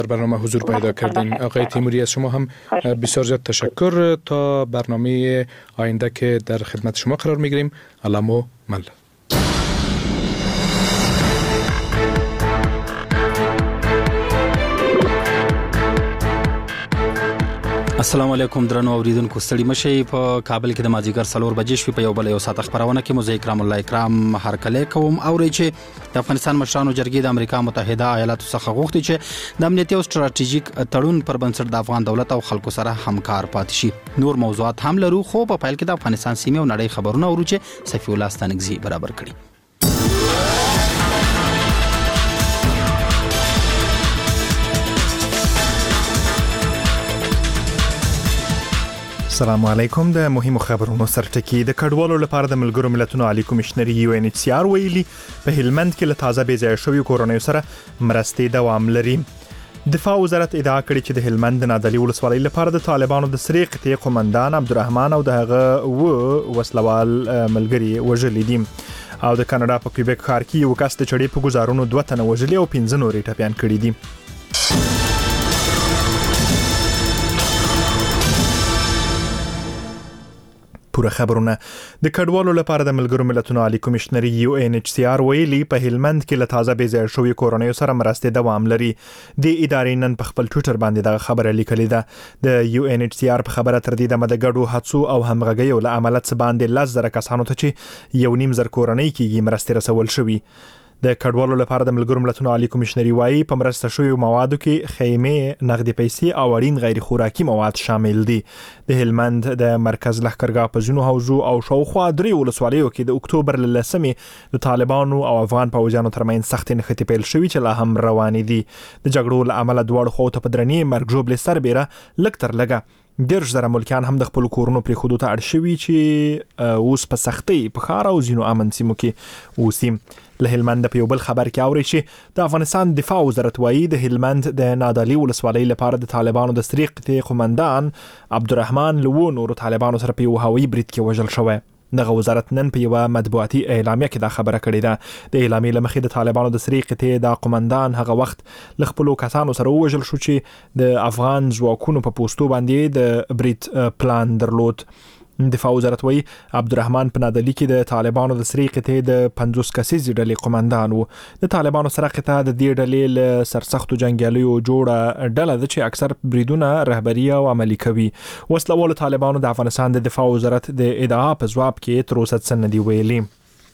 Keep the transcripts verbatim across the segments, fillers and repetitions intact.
در برنامه حضور پیدا کردین. آقای تیموری از شما هم بسیار زیاد تشکر. تا برنامه آینده که در خدمت شما قرار میگیریم. علامو مل. السلام علیکم درنو اوریدونکو، ستړي مشئ. په کابل کې د مازیګر څلور بجې شوې. په یو بل یو ساعت خبرونه کې مو زه اکرام الله اکرام هرکلی کوم. اورئ چې د افغانستان مشرانو جرګې د امریکا متحده ایالاتو څخه غوښتي چې د امنیتي او ستراتیژیک تړون پر بنسټ د افغان دولت او خلکو سره همکار پاتې شي. نور موضوعات هم لرو، خو په پیل کې د افغانستان سیمې او نړۍ خبرونه اورو چې صفی الله ستانکزي برابر کړي. السلام علیکم. د مهمو خبرونو سرټکی. د کډوالو لپاره د ملګرو ملتونو عالی کمشنر یو ان ایچ سی آر ویلي په هلمند کې له تازه بې ځایه شویو کورنیو سره مرستې دوام لري. دفاع وزارت ادعا کړې چې د هلمند د نادعلي ولسوالۍ لپاره د طالبانو د سرې قطعې قومندان عبدالرحمن او د هغه و وسلوال ملګري وژلي دي. او د کاناډا په کیوبیک ښار کې یو کس د چړې په ګزارونو دوه تنه وژلي او پنځه نورې ټپیان کړي دي. پوره خبرونه. د کډوالو لپاره د ملګرو ملتونو عالی کمشنر یو ان ایچ سی آر ویلي په هلمند کې له تازه بې ځایه شویو کورنیو سره مرستې دوام لري. د ادارې نن په خپل ټویټر باندې دغه خبره لیکلې ده. د یو ان ایچ سی آر په خبره تر دې دمه د ګډو هڅو او همغږیو له امله څه باندې لس زره کسانو ته چې یو نیم زر کورنۍ کېږي مرستې رسول شوي. د کډوالو لپاره د ملګرو ملتونو عالی کمشنر وایي په مرسته شویو موادو کې خیمې، نقدي پیسې او اړین غیر خوراکي مواد شامل دي. د هلمند د مرکز لښکرګاه په ځینو حوزو او شاوخوا درې ولسوالیو کې د اکتوبر له لسمې د طالبانو او افغان پوځیانو ترمنځ سختې نښتې پیل شوي چې لا هم روانې دي. د جګړو له امله دواړو خواو ته په درنې مرګ ژوبلې سربېره لږ تر لږه دېرش زره ملکیان هم د خپلو کورونو پرېښودو ته اړ شوي چې اوس په سختۍ په ښار او ځینو امن سیمو کې اوسي. له هلمند په یو بل خبر کې اوري چې د افغانستان دفاع وزارت وایي د هلمند د نادعلي ولسوالۍ لپاره د طالبانو د سرې قطعې قومندان عبدالرحمن له نورو طالبانو سره په یو هوایي برید کې وژل شوی. دغه وزارت نن په یو مطبوعاتي اعلامیه کې دا خبره کړې ده. د اعلامیې له مخې د طالبانو د سرې قطعې د قومندان هغه وخت له خپلو کسانو سره ووژل شو چې د افغان ځواکونو په پوستو باندې د برید پلان درلود. دفاع وزارت وایي عبدالرحمن په نادعلي کې د طالبانو د سرې قطعې د پنځوس کسیزې ډلې قومندان و. د طالبانو سره قطعه د دې ډلې له سرسختو جنګیالیو جوړه ډله ده چې اکثر بریدونه رهبري او عملي کوي. وسلوالو طالبانو د افغانستان د دفاع وزارت د ادعا په ځواب کې تر اوسه څه نه دي ویلي.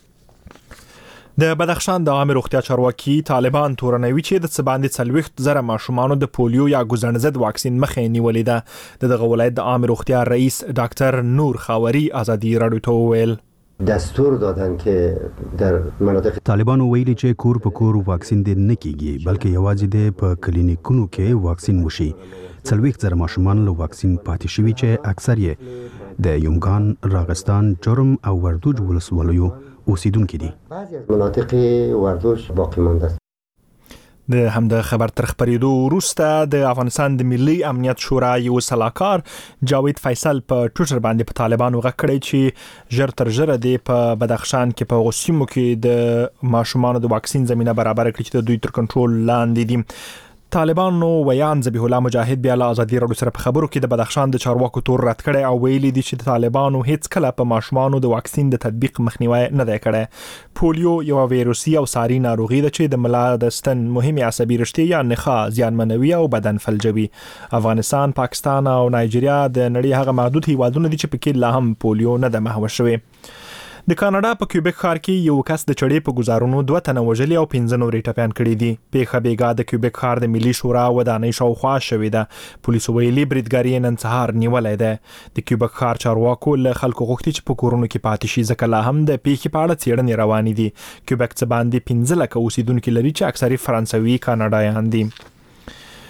د بدخشان د عامه روغتیا چارواکي طالبان تورنوي چې د څه باندې څلوېښت زره ماشومانو د پولیو یا ګوزڼ ضد واکسین مخې نیولې ده. د دغه ولایت د عامه روغتیا رئیس ډاکټر نور خاوري ازادي راډیو ته وویل دستور دادن که در مناطق طالبانو ویلي چې کور په کور واکسین دې نه کیږي بلکې یوازې د په کلینیکونو کې واکسین وشي. څلوېښت زره ماشومان له واکسین پاتې شوي چې اکثر یې د یمګان، راغستان، جرم او وردوج ولسوالیو اوسیدونکي دي. بعضی از مناطق وردوج باقی مانده است. د همدغه خبر تر خبرېدو وروسته د افغانستان د ملي امنیت شورا یو سلاکار جاوید فیصل په ټویټر باندې په طالبانو غږ کړی چې ژر تر ژره دی په بدخشان کې په غوسیمو کې د ماشومانو د واکسین زمينه برابر کړي چې د دوی تر کنټرول لاندې دي. طالبانو ویان ذبیح الله مجاهد بیا له ازادي راډیو سره په خبرو کې د بدخشان د چارواکو تور رد کړی او ویلي دي چې طالبانو هیڅ کله په ماشومانو د واکسین د تطبیق مخنیوي نه دی کړی. پولیو یو ویروسي او ساري ناروغي ده چې د ملا د ستن مهمه عصبي رشتې یا نخاع زیانمنوي او بدن فلجوي. افغانستان، پاکستان او نایجیریا د نړۍ هغه محدود هیوادونه دي چې پکې لا هم پولیو نه د محو شوی. د کاناډا په کیوبیک ښار کې یو کس د چړې په ګزارونو دوه تنه وژلي او پنځه نورې ټپیان کړي دي. پیښه بیګا د کیوبیک ښار د ملي شورا ودانۍ شاوخوا شوې ده. پولیسو ویلي بریدګر یې نن سهار نیولی دی. د کیوبیک ښار چارواکو له خلکو غوښتي چې په کورونو کې پاتې شي ځکه لا هم د پیښې په اړه څېړنې روانې دي. کیوبیک څه باندې پنځه لکه اوسیدونکي لري چې اکثري فرانسوي کاناډایان دي.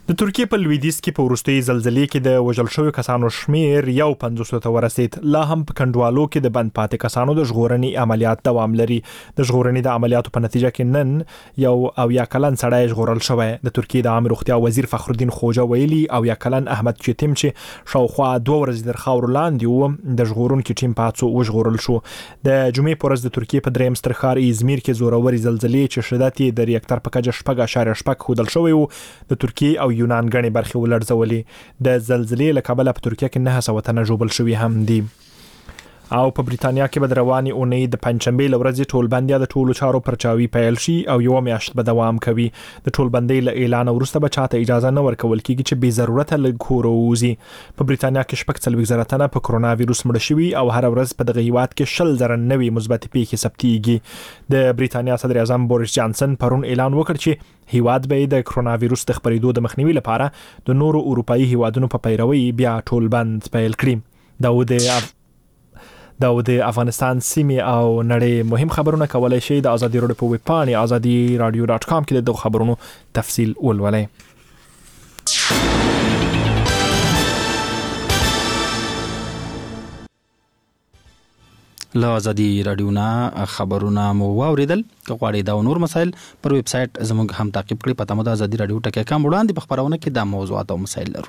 د ترکیه په لویدیځ کې په وروستي زلزلې کې د وژل شویو کسانو شمیر یو پنځوس ته ورسید. لا هم په کندوالو کې د بند پاتې کسانو د ژغورنې عملیات دوام لري. د ژغورنې د عملیاتو په نتیجه کې نن یو او یا کلن سړی ژغورل شوی. د ترکیه د عامه روغتیا وزیر فخرالدین خوجه ویلي او یا کلن احمد چتیم چې شاوخوا دوه ورځې در خاور لاندې و د ژغورونکو ټیم پاتسو وژغورل شو. د جمعې په ورځ د ترکیه په دریم ستر ښار ازمیر کې زوروري زلزلې چې شدت یې د ریکټر په کچه شپږ اعشاریه شپږ ښودل شوی و د ترکیه او یونان غني برخې ولړزولې. د زلزلې له کبله په ترکیه کې نه سوه تنه ژوبل شوي هم دي. او په بریتانیا کې به رواني اونۍ د پنځشنبه لورځې ټولبندي د ټولو چارو پرچاوي پیل شي او یو میاشت به دوام کوي. د ټولبندي له اعلان وروسته به چاته اجازه نه ورکول کیږي چې بې ضرورت له کور ووزي. په بریتانیا کې شپږ څلوېښت زره تنه په کرونا وایروس مړه شوي او هر ورځ په دغه هیواد کې شل زره نوې مثبت پیښې ثبتېږي. د بریتانیا صدر اعظم بوریس جانسن پرون اعلان وکړ چې هیواد به د کرونا وایروس د خپرېدو د مخنیوي لپاره د نورو اروپایي هیوادونو په پیروي بیا ټولبند پیل کړي. داود دا د افغانستان سیمه او نړۍ مهم خبرونه کولای شي د ازادي راډیو په ویب پاڼه ازادي رادیو ډاټ کام کې د خبرونو تفصیل ولولئ. له ازادي رادیو نه خبرونه مو واوریدل. که غواړئ دا نور مسایل پر ویب سټ زموږ هم تعقیب کړئ. پته مو د ازادي رادیو ټکی کم وړاندې په خبرونه کې د موضوعات او مسایل لرو.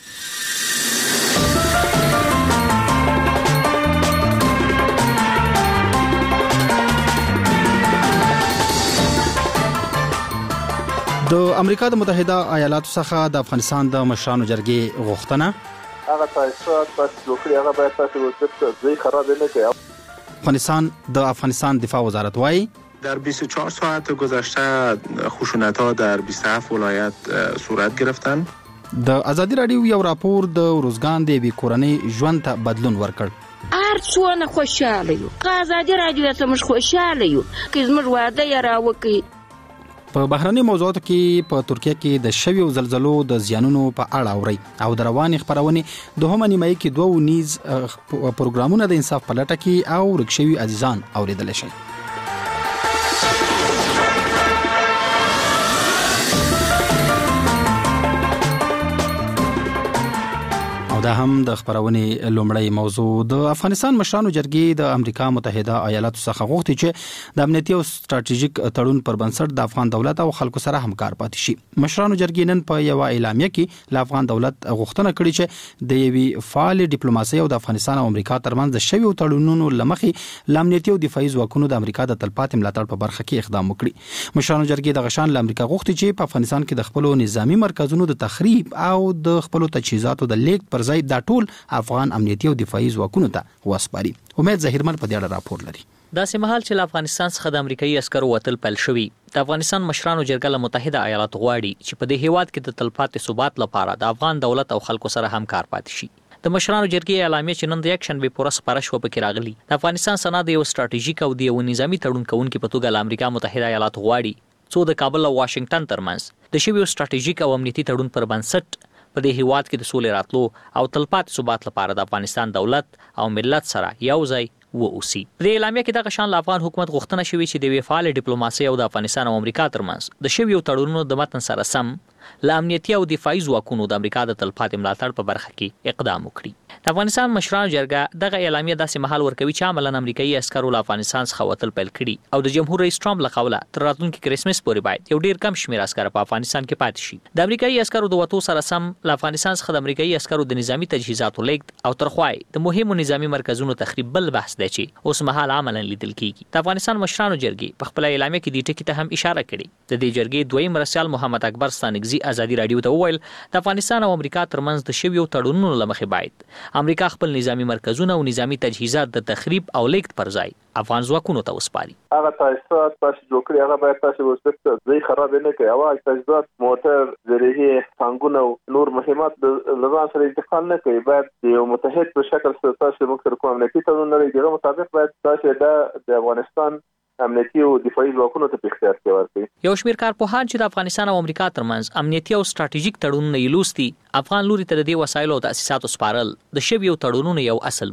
د امریکا د متحده ایالاتو څخه د افغانستان د مشرانو جرګې غوښتنه هغه تاسیسات چې جوړ هغه باید تاسو ورته ځای خراب نه کړئ. افغانستان د افغانستان دفاع وزارت وايي در بیست و چهار ساعت گذشته خشونت‌ها در بیست و هفت ولایت صورت گرفتن. د ازادي رادیو یو راپور د روزګان د وی کورنۍ ژوند ته بدلون ورکړ. هر څونه خوشاله یو. ازادي رادیو ته موږ خوشاله یو. که زموږ واده یې راوکړي. په بهرني موضوعاتو کې په ترکیه کې د شویو زلزلو د زیانونو په اړه اوري او د رواني خبرونه د هم نیمه کې دوه نیز پروګرامونه د انصاف په لټه کې او رکشوي عزیزان اوریدل شي. دا هم د خبرونې لومړی موضوع. د افغانستان مشرانو جرګې د امریکا متحده ایالاتو څخه غوښتي چې د امنیتي او ستراتیژیک تړون پر بنسټ د افغان دولت او خلکو سره همکار پاتې شي. مشرانو جرګې نن په یو اعلامیه کې له افغان دولت غوښتنه کړې چې د یوې فعال ډیپلوماسي او د افغانستان او امریکا ترمنځ د شویو تړونونو لمخې ل امنیتي او دفاعي ځواکونو د امریکا د تلپاتې ملاتړ په برخه کې اقدام وکړي. مشرانو جرګې د غشان له امریکا غوښتي چې په افغانستان کې د خپل نظامی مرکزونو د تخریب او د خپل تجهیزاتو د لیک پر ځای د ټول افغان امنیتي او دفاعي ځواکونو ته وسپاري. امید ظهیرمن په دې اړه راپور لري. دا سمحال چې افغانستان څخه د امریکایي عسکرو وتل پیل شوی. د افغانستان مشرانو جرګه له متحده ایالاتو غواړي چې په دې هیواد کې د تلپاتې ثبات لپاره د افغان دولت او خلکو سره همکار پاتې شي. د مشرانو جرګې اعلامیه چې نن د یک شنبه پوره سپارښت شو پکې راغلي. د افغانستان سنا د یو ستراتیژیک او د یو نظامی تړون کوونکي په توګه له امریکا متحده ایالاتو غواړي څو د کابل او واشنگټن ترمنځ د شویو ستراتیژیک او امنیتي تړون پر بنسټ په دې هیواد کې د سولې راتلو او تلپاتې ثبات لپاره د افغانستان دولت او ملت سره یو ځای ووسی. د اعلامیه کې د غشان افغان حکومت غوښتنه شوې چې د وفال ډیپلوماسي او د افغانستان او امریکا ترمنځ د شویو تړونونو د متن سره سم ل امنیتي او دفاعي ځواکونو د امریکا د تلپاتې ملاتړ په برخه کې اقدام وکړي. د افغانستان مشرانو جرګه دغه اعلامیه داسې مهال ورکوي چې عملاً امریکایي عسکرو له افغانستان څخه وتل پیل کړي او د جمهور رئیس ټرمپ له قوله تر راتلونکي کرسمس پورې باید یو ډیر کم شمېر عسکر په افغانستان کې پاتې شي. د امریکایي عسکرو د وتو سره سم له افغانستان څخه د امریکایي عسکرو د نظامی تجهیزاتو لیږد او ترخوای د مهمو نظامی مرکزونو تخریب بل بحث دی چې اوس مهال عملاً لیدل کیږي. د افغانستان مشرانو جرګې په خپل اعلامیه کې دې ټکي ته هم اشاره کړې. د دې جرګې دویم مرسل محمد اکبر ستانکزي ازادي رادیو ته وویل د افغانستان او امریکا ترمنځ د شویو تړونونو لمخې باید امریکا خپل نظامی مرکزونه او نظامی تجهیزات د تخریب او لیږد پر ځای افغان ځواکونو ته وسپاري. هغه تاسیسات چې جوړ کړي هغه باید تاسو ورته ځای خراب نه کړئ. هغه تجهیزات موټر ذریعه څنګهونه او نور مهمات د لږان سره انتقال نه کوي. باید یو متحد په شکل سره تاسو موږ سره کوم امنیتي تړون لري دغه مطابق باید تاسو د افغانستان امنیتي او دفاعي ځواکونو ته اختیار کوي. یو شمېر کارپوهان چې د افغانستان او امریکا ترمنځ امنیتي او ستراتیژیک تړونونه یې لوستي افغان لوري ته د دې وسایلو او تاسیساتو سپارل د شویو تړونونو یو اصل بولي.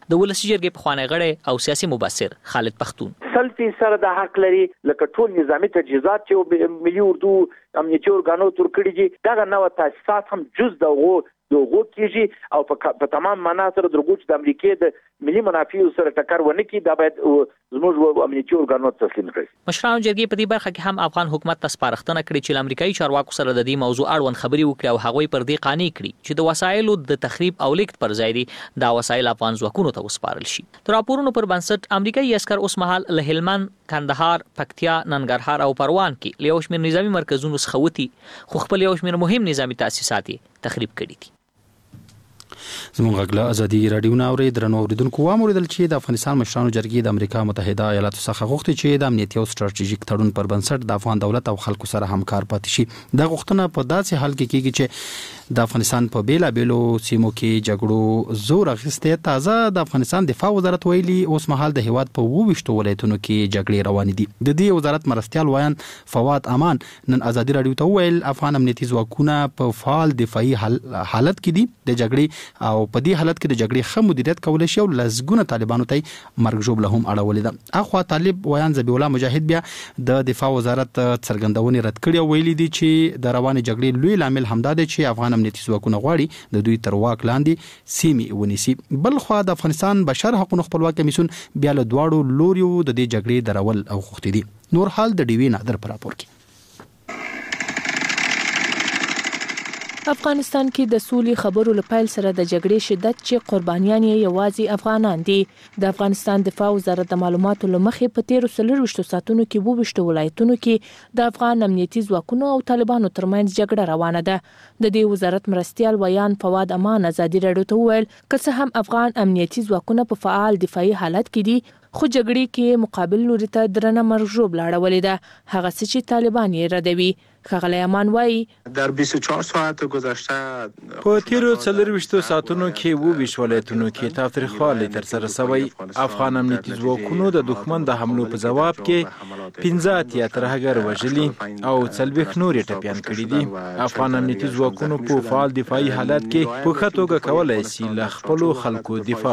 د ولسی جرګې پخوانی غړی او سیاسي مبصر خالد پختون سل فیصد د حق لري لکه ټول نظامی تجهیزات چې ملي اردو امنیتي ارګانو تر کړي دي دغه نوو تاسیسات هم جز دغه دغه کیږي او په تمام معنا سره درغو چې د امریکای د ملي منافعو سره ټکر ونه کړي دا باید زموږ امنیتي ارګانو تسلیم کړي. مشرانو جرګې په دې برخه کې هم افغان حکومت ته سپارښتنه کړې چې امریکایي چارواکو سره د دې موضوع اړوند خبري وکړي او هغوی پر دې قانع کړي چې د وسایلو د تخریب او لیکت پر ځای دي دا وسایل افغان ځواکونو ته وسپارل شي. تر راپورونو پر بنسټ امریکایي عسكر اوس مهال له هلمند، کندهار، پکتیا، ننګرهار او پروان کې له یو شمېر نظامی مرکزونو څخه وتی خو خپل یو شمېر مهم نظامی تاسیسات تخریب کړي دي. زموږ غږ ازادي رادیو ناوړي درنو اوریدونکو واموریدل چې د افغانستان مشرانو جرګې د امریکا متحده ایالاتو څخه غوښتي چې د امنیتي او ستراتیژیک تړون پر بنسټ د افغان دولت او خلکو سره همکار پاتې شي. د غوښتنه په داسې حال کې کیږي چې د افغانستان په بیلا بیلو سیمو کې جګړو زور اخیسته. تازه د افغانستان دفاع وزارت ویلي اوس مهال د هیواد په وویشتو ولایتونو کې جګړې روان دي. د دې وزارت مرستيال وایان فواد امان نن ازادي رادیو ته ویل افغان امنیتي ځواکونه په فعال دفاعي حالت کې دي. د جګړې او په دې حالت کې د جګړې خه مدیریت کول شي او لزګونه طالبانو ته مرګ جوړ لهم اړولې ده. اخوا طالب وایان ذبیح الله مجاهد بیا د دفاع وزارت څرګندونې رد کړې او ویلي دي چې د روان جګړې لوی لامل همدا دی چې افغان امنیتي ځواکونه غواړي د دوی تر واک لاندې سیمې ونیسي. بل خو د افغانستان بشر حقوقو خپلواک کمیسیون بیا له دواړو لوریو د دې جګړې درول او غوښتي دي. نور حال د ډیوی نادر پر راپور کې. افغانستان کې د سولې خبرو لپاره سره د جګړې شدت چې قربانیان یې یوازې افغانان دي. د افغانستان دفاع وزارت د معلوماتو لمخې په تیر څلورويشتو ساعتونو کې وویشتو ولایتونو کې د افغان امنیتي ځواکونو او طالبانو ترمنځ جګړه روانه ده. د دې وزارت مرستيال ویان فواد امان ازادي رادیو ته وویل که څه هم افغان امنیتي ځواکونه په فعال دفاعي حالت کې دي خو جګړې کې مقابل لوري ته درنه مرګ ژوبله اړولې ده هغه څه چې طالبان یې ردوي. ښاغلی امان وایي در بیست و چهار ساعت گذشته په تیرو څلورويشتو ساعتونو کې وویشت ولایتونو کې تاوتریخوالی ترسره شوی. افغان امنیتي ځواکونو د دښمن د حملو په ځواب کې پنځه اتیا ترهګر وژلي او څلوېښت نور یې ټپیان کړي دي. افغان امنیتي ځواکونو په فعال دفاعي حالت کې په ښه توګه کولی شي له خپلو خلکو دفاع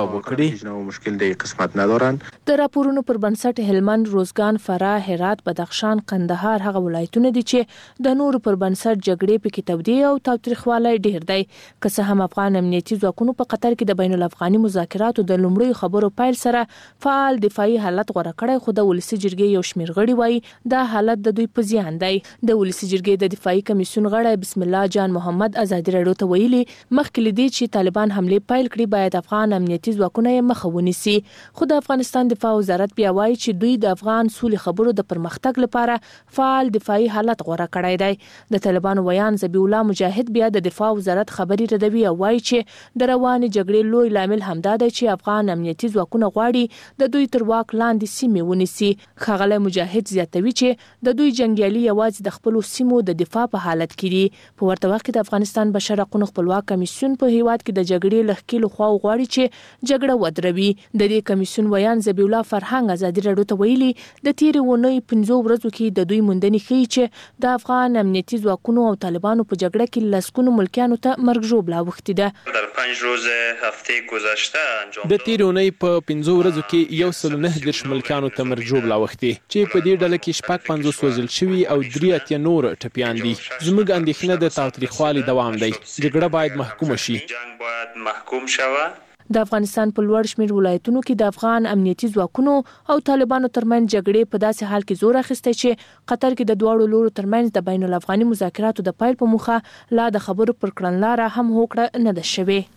وکړي. د راپورونو پر بنسټ هلمند، روزګان، فراه، هرات، بدخشان، قندهار هغه ولایتونه دي چې د نور پر بنسټ جګړې په کې تودې او تاوتریخوالی ډیر دی. که څه هم افغان امنیتي ځواکونو په قطر کې د بین الافغاني مذاکراتو د لومړیو خبرو پیل سره فعال دفاعي حالت غوړه کړی خو د ولسی جرګې یو شمېر غړي وایي دا حالت د دوی په زیان دی. د ولسی جرګې د دفاعي کمیسیون غړی بسم الله جان محمد ازادي رادیو ته ویلي مخکې لدی چې طالبان حمله پیل کړي باید افغان امنیتي ځواکونه یې مخه ونیسي. خو د افغانستان دفاع وزارت بیا وایي چې دوی د افغان سولې خبرو د پرمختګ لپاره فعال دفاعي حالت غوړه کړی دی. د طالبانو ویان ذبیح الله مجاهد بیا د دفاع وزارت خبري ردوي او وایي چې د روانې جګړې لوی لامل همدا دی چې افغان امنیتي ځواکونه غواړي د دوی تر واک لاندې سیمې ونیسي. ښاغلی مجاهد زیاتوي چې د دوی جنگیالي یوازې د خپلو سیمو د دفاع په حالت کې دي. په ورته وخت کې د افغانستان بشر حقوقو خپلواک کمیسیون په هیواد کې د جګړې له ښکېلو خواو غواړي چې جګړه ودروي. د دې کمیسیون ویان ذبیح الله فرهنګ ازادي رادیو ته ویلي د تیرې اونۍ پنځو ورځو کې د دوی موندنې ښیي چې د افغان امنیتي ځواکونو او طالبانو په جګړه کې لسګونو ملکیانو ته مرګ ژوبله اوښتې ده. در پنج روز هفته گذشته انجام د تیرې اونۍ په پنځو ورځو کې یو سل نه دېرش ملکیانو ته مرګ ژوبله اوښتې چې په دې ډله کې شپږ پنځوس وژل شوي او درې اتیا نور ټپیان دي. زموږ اندېښنه د تاوتریخوالي دوام دی. جګړه باید محکومه شي. جنگ باید محکوم شود. د افغانستان په لوړ شمېر ولایتونو کې د افغان امنیتي ځواکونو او طالبانو ترمنځ جګړې په داسې حال کې زور اخیستی چې قطر کې د دواړو لورو ترمنځ د بین الافغاني مذاکراتو د پیل په موخه لا د خبرو پر کړنلاره هم هوکړه نه ده شوې.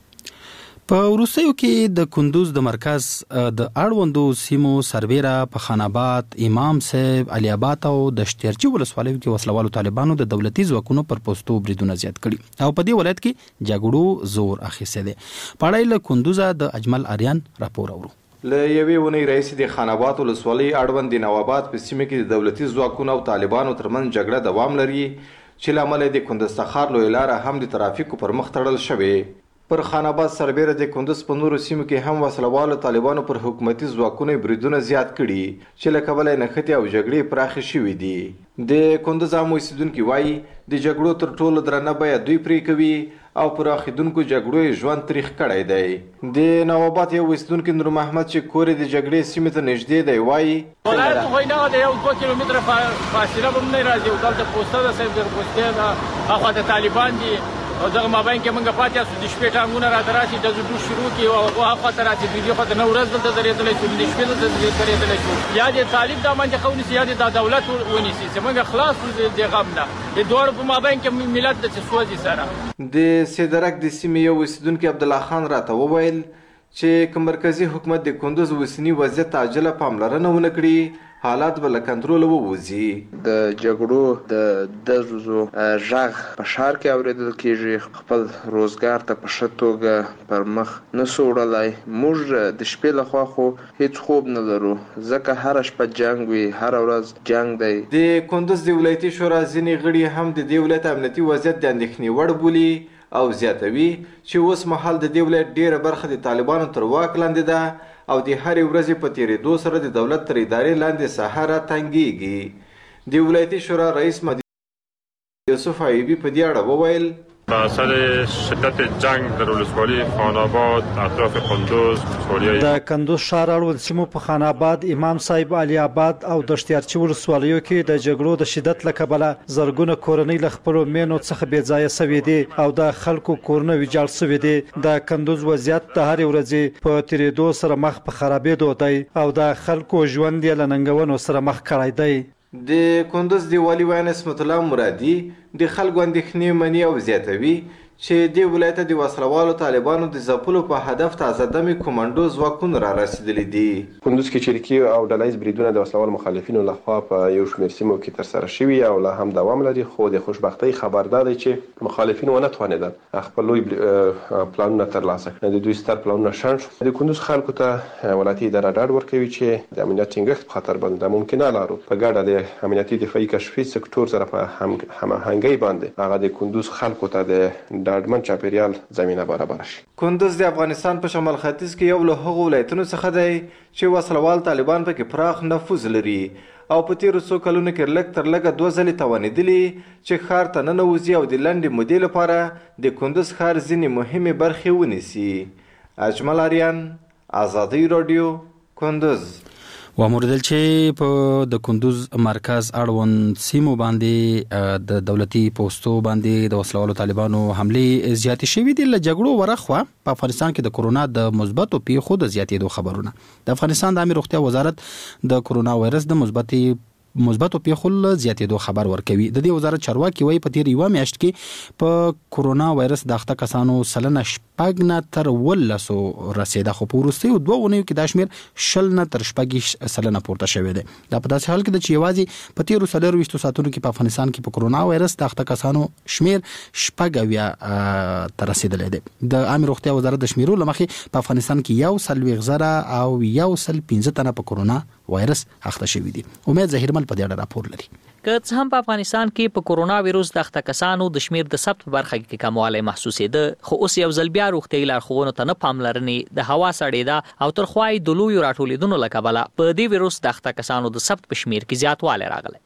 په وروستیو کې د کندوز د مرکز د اړوندو سیمو سربیره په خان آباد، امام صاحب، علي آباد او د شتیرچی ولسوالیو کې وسلوالو طالبانو د دولتي ځواکونو پر پوستو بریدونه زیات کړي او په دې ولایت کې جګړو زور اخیستی دی. پاړای له کندوزه د اجمل آریان راپور اورو. له یوې ونې راهیسې د خان آباد ولسوالۍ اړوند د نواباد په سیمه کې د دولتي ځواکونو او طالبانو ترمنځ جګړه دوام لري چې له امله د کندز تخار لویه لاره هم د ترافیکو پر مخ تړل شوې. پر خان آباد سربیره د کندز په نورو سیمو کې هم وسلوالو طالبانو پر حکومتي ځواکونو بریدونه زیات کړي چې له کبله نښتې او جګړې پراخې شوې دي. د کندز عامو اوسیدونکي وایي د جګړو تر ټولو درنه بیه دوی پرې کوي او پراخیدونکو جګړو یې ژوند تریخ کړی دی. د نواباد یو اوسیدونکي نور محمد چې کور یې د جګړې سیمې ته نږدې دی وایي ولایت خو نه د یو دوه کیلومتره فاصله به نه راځي او دلته پوسټه ده صاحب د پوسټې ده هغه د طالبان دي او دغه مابین کې موږ پاتې اسو د شپې ټانګونه را دراسي د زړه شروع کی او هغه خاطر راځي د دې خاطر نو ورځ دلته درېدلې شو د شپې دلته درېدلې شو یا د طالب د باندې خو نسی یا د دولت ونیسي چې موږ خلاص د غم نه د دوړ په مابین کې ملت د سوځي سره. د سیدرک د سیمې یو اوسیدونکي عبدالله خان راته وویل چې که مرکزی حکومت د کندوز اوسنی وضعیت ته عاجله پاملرنه ونه کړي حالات به له کنټروله ووځي. د جګړو د دزو ژغ په ښار کې اورېدل کېږي، خپل روزګار ته په ښه توګه پر مخ نسو وړلی. موږ د شپې لخوا خو هیڅ خوب نه لرو ځکه هره شپه جنګ وي، هره ورځ جنګ دی. د کندوز د ولایتي شورا ځینې غړي هم د دې ولایت امنیتي وضعیت د اندېښنې وړ بولي او زیاتوي چې اوس مهال د دې ولایت ډېره برخه د طالبانو تر واک لاندې ده او د هرې ورځې په تېرېدو سره د دولت تر ادارې لاندې ساحه راتنګېږي. د ولایتي شورا رئیس مهدي یوسف ایوبي په دې اړه وویل با اثر شدت جنگ در ولسوالی خان آباد اطراف کندوز د کندوز ښار اړوند سیمو په خان آباد، امام صاحب، علي آباد او دشتیارچي ولسوالیو کې د جګړو د شدت له کبله زرګونه کورنۍ له خپلو مینو څخه بې ځایه سوي دي او د خلکو کورونه ویجاړ سوي دي. د کندوز وضعیت د هرې ورځې په تېرېدو سره مخ په خرابېدو دی او د خلکو ژوند یې له ننګونو سره مخ کړی دی. د کندوز د والي ویان اسمت الله مرادي د خلکو اندېښنې مني او زیاتوي چې د ولایت د وسلوالو طالبانو د ځپلو په هدف تازه دمي کومانډو ځواکونه را رسیدلي دي. کندوز کې چریکي او ډلهییز بریدونه د وسلوال مخالفینو لخوا په یو شمېر سیمو کې ترسره شوي او لا هم دوام لري، خو د خوشبختۍ خبر دا دی چې مخالفین ونه توانېدل خپل لوی پلانونه ترلاسه کړي. د دوی ستر پلانونه شنډ شو. د کندوز خلکو ته ولایتي اداره ډاډ ورکوي چې د امنیت ټینګښت په خاطر باندې د ممکنه لارو په ګډه د امنیتي دفاعي کشفي سکتور سره په هماهنګۍ باندې هغه د کندوز خلکو ته د ډاډمن چاپیریال زمینه برابر شي. کندوز د افغانستان په شمال ختیځ کې یو له هغو ولایتونو څخه دی چې وسلوال طالبان پکې پراخ نفوذ لري او په تیرو څو کلونو کې لږ تر لږه دوه ځلې توانېدلي چې ښار ته ننوځي او د لنډې مودې لپاره د کندوز ښار ځینې مهمې برخې ونیسي. اجمل آریان، آزادۍ راډیو، کندوز. واموردل چې په د کندوز مرکز اړوند سیمو باندې د دولتي پوسټو باندې د وسلوالو طالبانو حملې زیاتې شوې دي. له جګړو ورخوا په افغانستان کې د کرونا د مثبتو پیښو د زیاتېدو خبرونه. د افغانستان د عامه روغتیا وزارت د کرونا وایرس د مثبتې مثبتو پیښو زیاتېدو خبر ورکوي. د دې وزارت چارواکي وایي په تیر یوه میاشت کې په کرونا وایرس د اخته کسانو سلنه شپږ نه تر ولسو رسیده، خو په وروستیو دوه اونیو کې دا شمېر شل نه تر شپږ سلنه پورته شوی دی. دا په داسې حال کې ده چې یوازې په تیرو څلورویشتو ساعتونو کې په افغانستان کې په کرونا وایرس د اخته کسانو شمېر شپږ اویا ته رسیدلی دی. د عامه روغتیا وزارت د شمیرو له مخې په افغانستان کې یو څلوېښت زره او یو سل پنځه تنه په کرونا وایرس اخته شوي دي. امید ظهیرمل په دې اړه راپور لري. که څه هم په افغانستان کې په کرونا وایرس د اخته کسانو د شمیر د ثبت په برخه کې کموالی محسوسېده، خو اوس یو ځل بیا روغتیایي لارښوونو ته نه پاملرنې، د هوا سړېدا او تر خوا د لویو راټولېدنو له کبله په دې وایرس د اخته کسانو د ثبت په شمیر کې زیاتوالی راغلی.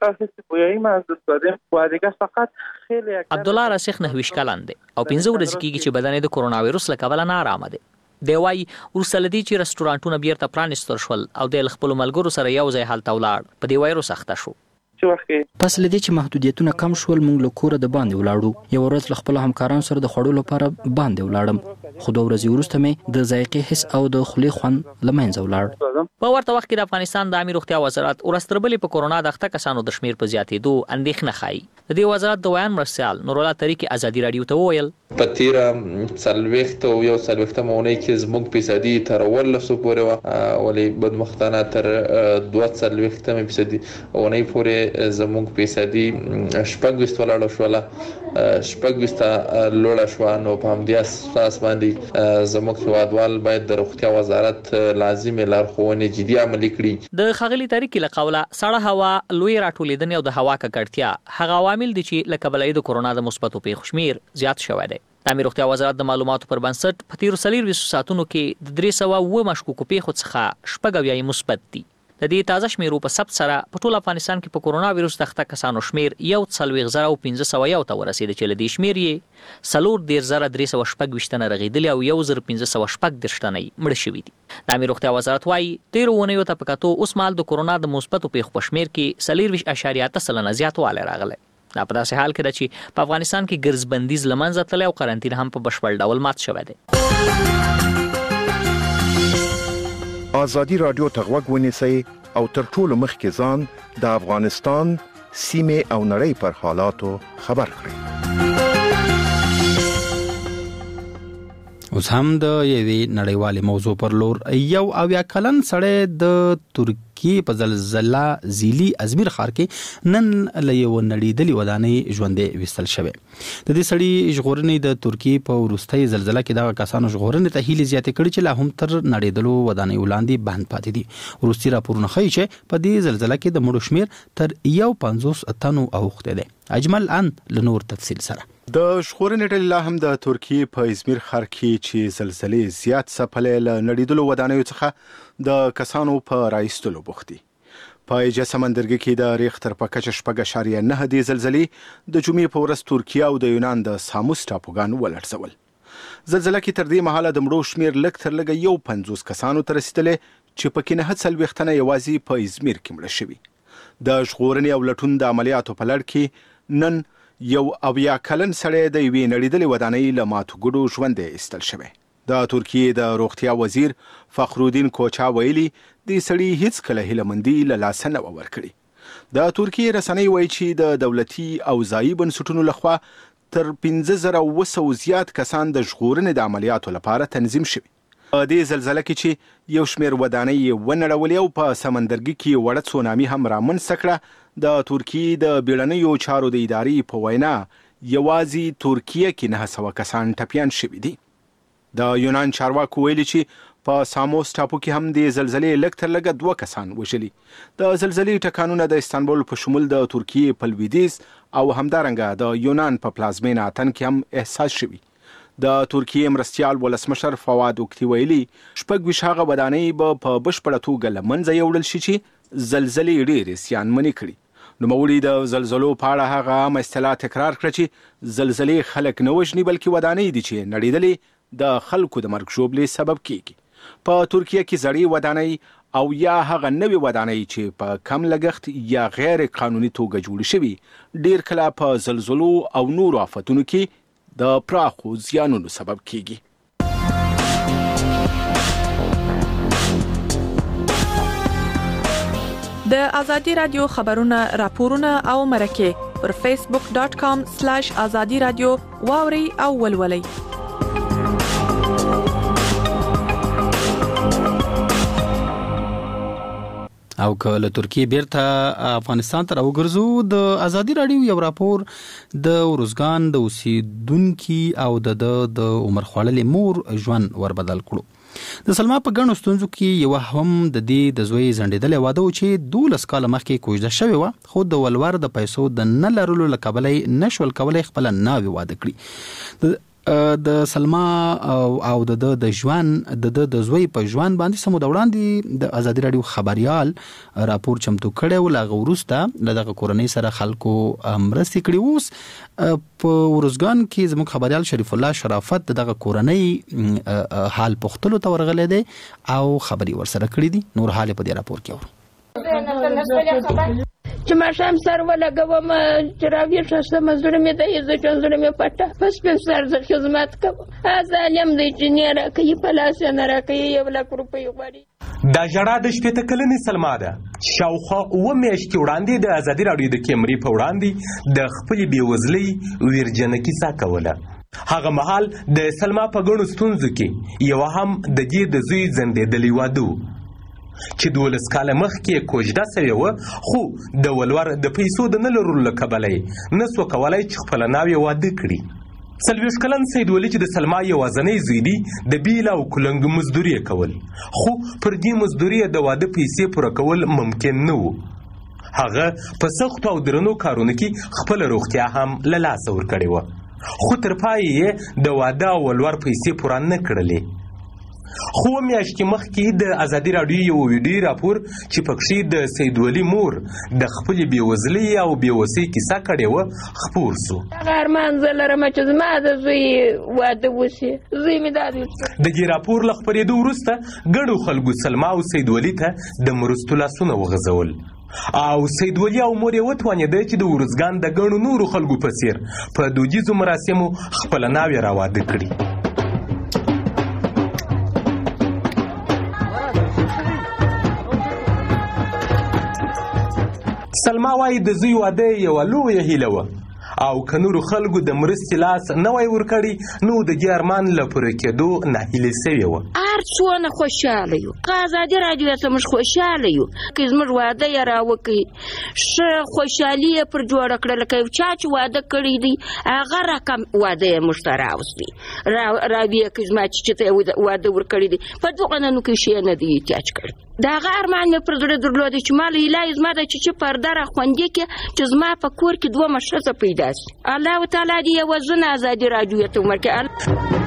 عبدالله راسخ نهویش کلن دی او پنځه ورځې کېږي چې بدن د کرونا وایرس له کبله ناارامه دی. دی وایي وروسته له دې چې رسټورانټونه بیرته پرانیستل شول او د خپلو ملګرو سره یو ځای هلته ولاړ، په دې وایرس اخته شو. پس لدې چې محدودیتونه کم شول، موږ له کوره د باندې ولاړو. یو ورځ له خپل همکارانو سره د خوړو لپاره باندې ولاړم، خو دوه ورځې وروسته مې د ذایقې حس او د خولې خوند له منځه ولاړ. په ورته وخت کې د افغانستان د عامه روغتیا وزارت ورځ تر بلې په کرونا د اخته کسانو د شمیر په زیاتېدو اندېښنه ښایي. د دې وزارت د ویان مرستیال نورالله طریقې ازادي راډیو ته وویل په تیره څلوېښت او یو څلوېښتمه اونۍ کې زموږ فیصدي تر اوولسو پورې وه، ولې بدمختانه تر دوه څلوېښتمې فیصدي اونۍ پورې زموږ فیصدي شپږ ویشت ولاړه شوله، شپږ ویشته لوړه شوه. نو په همدې اساس باندې زموږ هېوادوال باید د روغتیا وزارت لازمې لارښوونې جدي عملي کړي. د ښاغلي طریقې له قوله سړه هوا، لوی راټولېدنې او د هوا ککړتیا هغه عوامل دي چې له کبله د کرونا د مثبتو پیښو شمیر زیات شوی دی. د عامه روغتیا وزارت د معلوماتو پر بنسټ په تیرو څلورویشتو ساعتونو کې د درې سوه اووه مشکوکو پیښو څخه شپږ اویا یې مثبت دي. د دې تازه شمیرو په ثبت سره په ټول افغانستان کې په کورونا وایروس د اخته کسانو شمیر یو څلوېښت زره او پنځه سوه یو ته ورسېد چې له دې شمیر یې څلور دېرش زره درې سوه شپږ ویشت تنه رغېدلي او یو زر پنځه سوه شپږ دېرش تنه یې مړه شوي دي. د عامې روغتیا وزارت وایي تېرو اونیو ته په کتو اوس مهال د کورونا د مثبتو پیښو په شمیر کې څلېرویشت اعشاریه اته سلنه زیاتوالی راغلی. دا په داسې حال کې ده چې په افغانستان کې ګرځبندیز له منځه تللی او قرنطین هم په بشپړ ډول مات شوی دی. ازادي راډیو ته غوږ ونیسئ او تر ټولو مخکې ځان د افغانستان سیمې او نړۍ پر حالاتو خبر کړئ. اوس هم د یوې نړیوالې موضوع پر لور یو اویا کلن سړی د ترکیې په زلزله زیلی ازمیر ښار کې نن له یوه نړېدلې ودانۍ ژوندی ویستل شوی. د دې سړي ژغورنې د ترکیې په وروستۍ زلزله کې دغه کسانو ژغورنې ته هیلې زیاتې کړې چې لا هم تر نړېدلو ودانیو لاندې بند پاتې دي. وروستي راپورونه ښیي چې په دې زلزله کې د مړو شمیر تر یو پنځوس تنو اوښتی دی. اجمل ان له نور تفصیل سره. د ژغورنې ډلې لا هم د ترکیې په ازمیر ښار کې چې زلزلې زیات څپلې له نړېدلو ودانیو څخه د کسانو په رایستلو بوخت دي. په ایجه سمندرګي کې د ریختر په کچه شپږ اعشاریه نه دې زلزلې د جمعې په ورځ ترکیه او د یونان د ساموس ټاپوګان ولړزول. زلزله کې تر دې مهاله د مړو شمیر لږ تر لږه یو پنځوس کسانو ته رسېدلی چې پکې نهه څلوېښت تنه یوازې په ازمیر کې مړه شوي. د ژغورنې او لټون د عملیاتو په لړ کې نن یو اویا کلن سړی د یوې نړېدلې ودانۍ له ماتو ګوډو ژوندی ایستل شوی. د ترکیې د روغتیا وزیر فخرالدین کوچا ویلي دې سړي هیڅکله هیلهمندي له لاسه نه وه ورکړې. د ترکیې رسنۍ وایي چې د دولتي او ځایي بنسټونو لخوا تر پنځه زره اوه سوه زیات کسان د ژغورنې د عملیاتو لپاره تنظیم شوي. په دې زلزله کې چې یو شمېر ودانۍ یې ونړولې او په سمندرګي کې وړه سونامي هم رامنځته کړه، د ترکیې د بیړنیو چارو د ادارې په وینا یوازې ترکیه کې نهه سوه کسان ټپیان شوي دي. د یونان چارواکو ویلي چې په ساموس ټاپو کې هم د زلزلې لږ تر لږه دوه کسان وژلي. د زلزلې ټکانونه د استانبول په شمول د ترکیې په لویدیځ او همدارنګه د یونان په پلازمینه اتن کې هم احساس شوي. د ترکیې مرستیال ولسمشر فواد اوکتي ویلي شپږ هغه ودانۍ به په بشپړه توګه له منځه یوړل شي چې زلزلې ډېرې زیانمنې کړي. نوموړي د زلزلو په اړه هغه عامه اصطلاح تکرار کړه چې زلزلې خلک نه وژني بلکې ودانۍ دي چې نړېدلې د خلکو د مرګ ژوبلې سبب کیږي. په ترکیه کې زړې ودانۍ او یا هغه نوې ودانۍ چې په کم لګښت یا غیر قانوني توګه جوړې شوي ډېر کله په زلزلو او نورو آفتونو کې د پراخو زیانونو سبب کیږي. د ازادي رادیو خبرونه راپورونه او مرکه پر فیسبوک ډاٹ کام سلاش ازادي رادیو واوري او ولولي. او کله ترکیه بیرته افغانستان ته راوګرځو، د ازادي رادیو یو راپور د ورزګان د اوسیدونکو او د د عمر خوړلې مور ژوند وربدل کړو. د سلما په ګڼو ستونزو کې یو هم د دې د زوی زندېدلې واده و چې دولس کاله مخکې کوژده شوی و، خو د ولور د پیسو د نه لرلو له کبله نشول کولای خپل ناوې واده کړي. د سلما او د د ژوند د د زوی په ژوند باندې سمو د وړاندې د ازادي رادیو خبريال راپور چمتو کړي و. لاغه ورسته دغه کورنۍ سره خلکو مرستې کړي. اوس په ورزګان کې زموږ خبريال شریف الله شرافت دغه کورنۍ حال پختلو ته ورغلې دي او خبري ورسره کړې دي. نور حال په دې راپور کې اورو. چې ماشام سر ولګوم چې راویښه شم زړه مې د هیڅ چې زړه مې پټه پس په سر ز خدمت کوم ازالم د انجنیر کوي په لاس نه راکې یو لک روپۍ غواړي. دا جړه د شپته کلنې سلما ده. شاوخوا اوه میاشتې وړاندې د ازادي راډیو د کیمرې په وړاندې د خپلې بېوزلۍ ویرجنه کیسه کوله. هغه مهال د سلما په ګڼو ستونزو کې یوه هم د دې د زوی زندېدلې واده و چې دولس کاله مخکې کوژده سوې وه، خو د ولور د پیسو د نه لرلو له کبله یې نه سوه کولی چې خپله ناوې واده کړي. څلوېښت کلن سید ولي چې د سلما یوازنی زوی دی د بیل او کلنګ مزدوري کول، خو پر دې مزدوري د واده پیسې پوره کول ممکن نه و. هغه په سختو او درنو کارونو کې خپله روغتیا هم له لاسه ورکړې وه، خو تر پایه یې د واده او ولور پیسې پوره نه کړلې. خو میاشتې مخکې د ازادي راډیو یو ویډیو راپور چې پکښې د سید ولی مور د خپلې بېوزلۍ او بېوسۍ کیسه کړې وه خپور سو. هغه ارمان زه لرم چې زما د زوی واده وشي. زوی مې دا دی. د دې راپور له خپرېدو وروسته ګڼو خلکو سلما او سید ولی ته د مرستو لاسونه وغځول او سید ولی او مور یې وتوانېده چې د ارزګان د ګڼو نورو خلکو په څېر په دودیزو مراسمو خپله ناوې راواده کړي. سلما وایي د زوی واده یوه لویه هیله وه او که نورو خلکو د مرستې لاس نه وای ورکړي نو د دې ارمان له پوره کېدو ناهیلې سوې وه. هر څونه خوشحاله یو که ازادي راډیو ته موږ خوشحاله یو که زموږ واده یې راوکړي ښه خوشحالي یې پر جوړه کړه لکه یو چا چې واده کړی دی هغه رقم واده یې موږ ته راوستي راویې کړي زما چې ته یې واده ورکړی دی په دغه ننو کې شی نه دی احتیاج کړی. د هغه ارمان مې پر زړه درلودی چې ما له الهي زما ده چې چې پرده راخوندې کړي چې زما په کور کې دومره ښځه پیدا شي. الله تعالی دې یې وزونه ازادي راډیو ته ورکړي.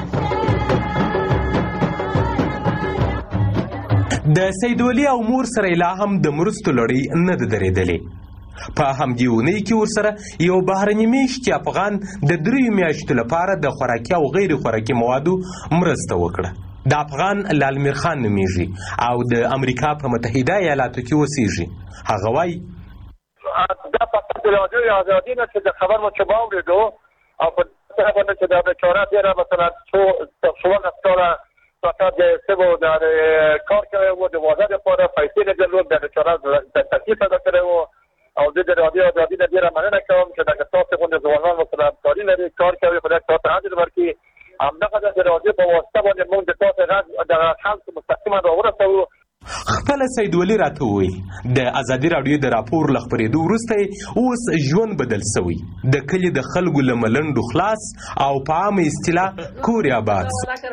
د سید ولی او مور سره لا هم د مرستو لړۍ نه ده درېدلې. په همدې اونۍ کې ورسره یو بهرني میشتي افغان د دریو میاشتو لپاره د خوراکي او غیر خوراکي موادو مرسته وکړه. د افغان لالمیر خان نومیږي او د امریکا په متحده ایالاتو کې اوسیږي. هغه وایي دا فقط د راډیو ازادي نه چې د خبر مو چې واورېدو او په دغه باندې چې دا بیچاره ډېره مثلا څو څوارلس کاله فقط د سبو د کار کوي و د واده لپاره پیسې نه درلود د بیچاره د تکلیف ادا کړی و او زه د راډیو ازادي نه ډېره مننه کوم چې دغه تاسو غوندې ځوانان مثلا کاري لري کار کوي خدای تاسو حاضر ورکړي. همدغه د راډیو په واسطه باندې موږ د تاسو غږ د خلکو مستقیما راورسوو. خپله سید ولی راته ووایي د ازادي راډیو د راپور له خپرېدو وروسته اوس ژوند بدل سوی. د کلي د خلکو له ملنډو خلاص او په عامه اصطلاح کور یې آباد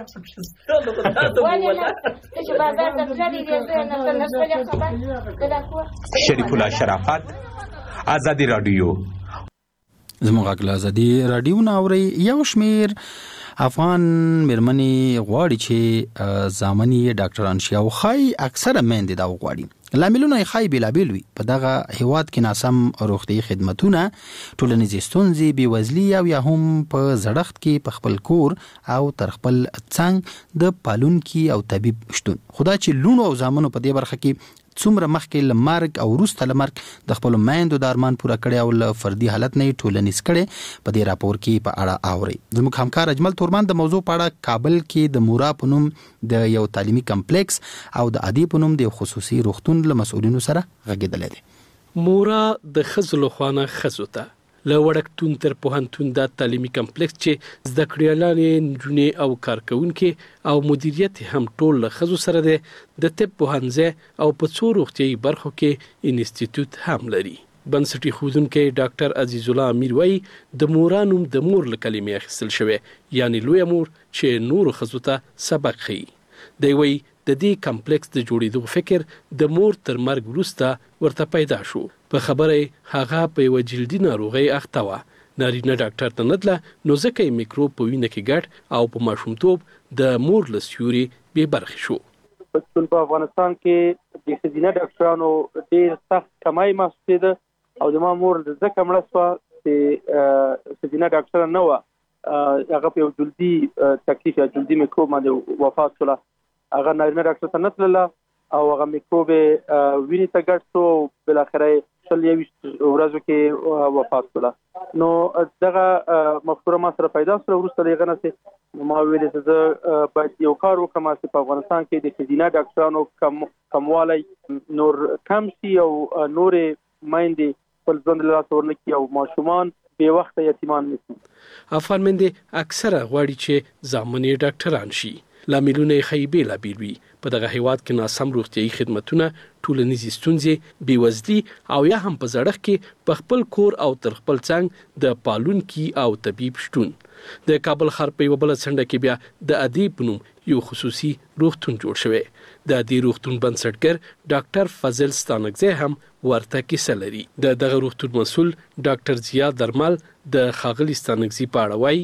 سو. شریف الله شرافت، ازادي راډیو. زموږ غږ له ازادي راډیو نه اورئ. یو شمېر افغان مېرمنې غواړي چې زامنې یې ډاکټران شي او ښایي اکثره میندې دا وغواړي. لاملونه یې ښایي بېلابېل وي. په دغه هیواد کې ناسم روغتیایي خدمتونه، ټولنیزې ستونزې، بېوزلي او یا هم په زړښت کې په خپل کور او تر خپل څنګ د پالونکي او طبیب شتون. خو دا چې لوڼو او زامنو په دې برخه کې څومره مخکې له مرګ او وروسته له مرګ د خپلو میندو د ارمان پوره کړی او له فردي حالت نه یې ټولنیز کړی په دې راپور کې په اړه اورئ. زموږ همکار اجمل تورمان د موضوع په اړه کابل کې د مورا په نوم د یو تعلیمي کمپلیکس او د عادي په نوم د خصوصي روغتون له مسؤلینو سره غږېدلی دی. مورا د ښځو له خوا نه ښځو ته له وړکتون تر پوهنتون دا تعلیمي کمپلیکس چې زده کړیالانې، نجونې او کارکوونکي او مدیریت هم ټول له ښځو سره دی. د طب پوهنځی او په څو روغتیایي برخو کې انسټیټیوټ هم لري. بنسټي ښوونکی ډاکټر عزیز الله امیر وایي د مورا نوم د مور له کلمې اخیستل شوی، یعنی لویه مور چې نورو ښځو ته سبق ښیي. دی وایي د دې کمپلیکس د جوړېدو فکر د مور تر مرګ وروسته ورته پیدا شو. په خبره هغه په یوه جلدي ناروغۍ اخته وه. نارینه ډاکټر ته نه تله نو ځکه یې میکروب په وینه کې ګډ او په ماشومتوب د مور له سیوري بې برخې شو. په افغانستان کې د ښځینه ډاکټرانو ډېر سخت کمای محسوسېده او زما مور ځکه مړه شوه چې ښځینه ډاکټره نه وه. هغه په یو جلدي تکلیف یا جلدي میکروب باندې وفات شوله. هغه نارینه ډاکټر ته نه تلله او هغه میکروب وینې ته ګډ شو، بالاخره شل یویشت ورځو کې وفات شوله. نو دغه مفکوره ما سره پیدا شوله. وروسته له هغه نه چې ما ویلې چې زه باید یو کار وکړم چې په افغانستان کې د ښځینه ډاکټرانو کم کموالی نور کم شي او نورې میندې خپل ژوند له لاسه ورنکړي او ماشومان بې وخته یتیمان نه شي. افغان میندې اکثره غواړي چې زامن یې ډاکټران شي. لاملونه یې ښایي بېلابېل وي. په دغه هیواد کې ناسم روغتیایي خدمتونه، ټولنیزې ستونزې، بېوزلي او یا هم په زړښت کې په خپل کور او تر خپل څنګ د پالونکي او طبیب شتون. د کابل ښار په یوه بله څنډه کې بیا د عادي په نوم یو خصوصي روغتون جوړ شوی. د عادي روغتون بنسټګر ډاکټر فضل ستانکزی هم ورته کیسه لري. د دغه روغتون مسؤل ډاکټر ضیا درمل د ښاغلي ستانکزي په اړه وایي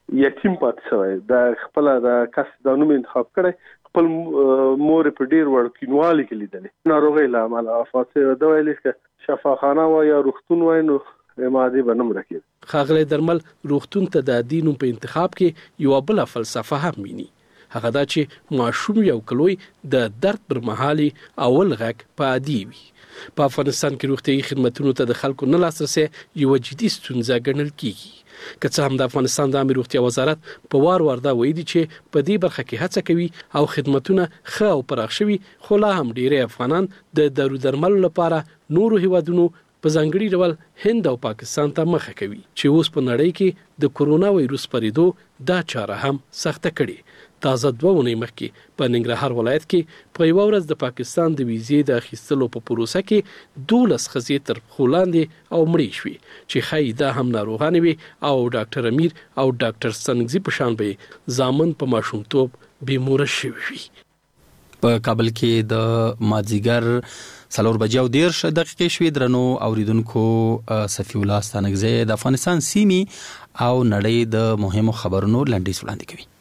یتیم پاتې شوی د خپل د کس د نوم انتخاب کړی خپل مور په ډیر ورکینوالي کې لیدلې ناروغي له امله وفات شوی دا ویل چې شفاخانه و یا روغتون وای نو ماده بنم راکې خاغلی درمل روغتون ته د دینو په انتخاب کې یو بل فلسفه هم ویني هغه دا چې ماشوم یو کلوي د درد پر مهالي اول غک په عادي وي په افغانستان کې روغتيایي خدماتو ته د خلکو نه لاسرسي یو جدي ستونزه ګڼل کیږي که څه هم د افغانستان د عامه روغتیا وزارت په وار وار دا وایي چې په دې برخه کې هڅه کوي او خدماتونه ښه او پراخ شوي خو لا هم ډیری افغانان د دارو درملو لپاره نورو هیوادونو په ځانګړي ډول هند او پاکستان ته مخه کوي چې اوس په نړۍ کې د کورونا وایروس پریدو دا چاره هم سخته کړي تازه دوه ونې مخکې په ننګرهار ولایت کې په یو ورځ د پاکستان د ویزې د اخیستلو په پروسه کې دولس ښځې تر پښو لاندې او مړې شوې چې ښایي دا هم ناروغانې وي او ډاکټر امیر او ډاکټر سنګزي په شان به زامن په ماشومتوب بیموره شوي وي. په کابل کې د مازیګر څلور بجې او دیرش دقیقې شوې. درنو اوریدونکو صفی الله ستانکزی د افغانستان سیمې او نړۍ د مهمو خبرونو لنډیز وړاندې کوي.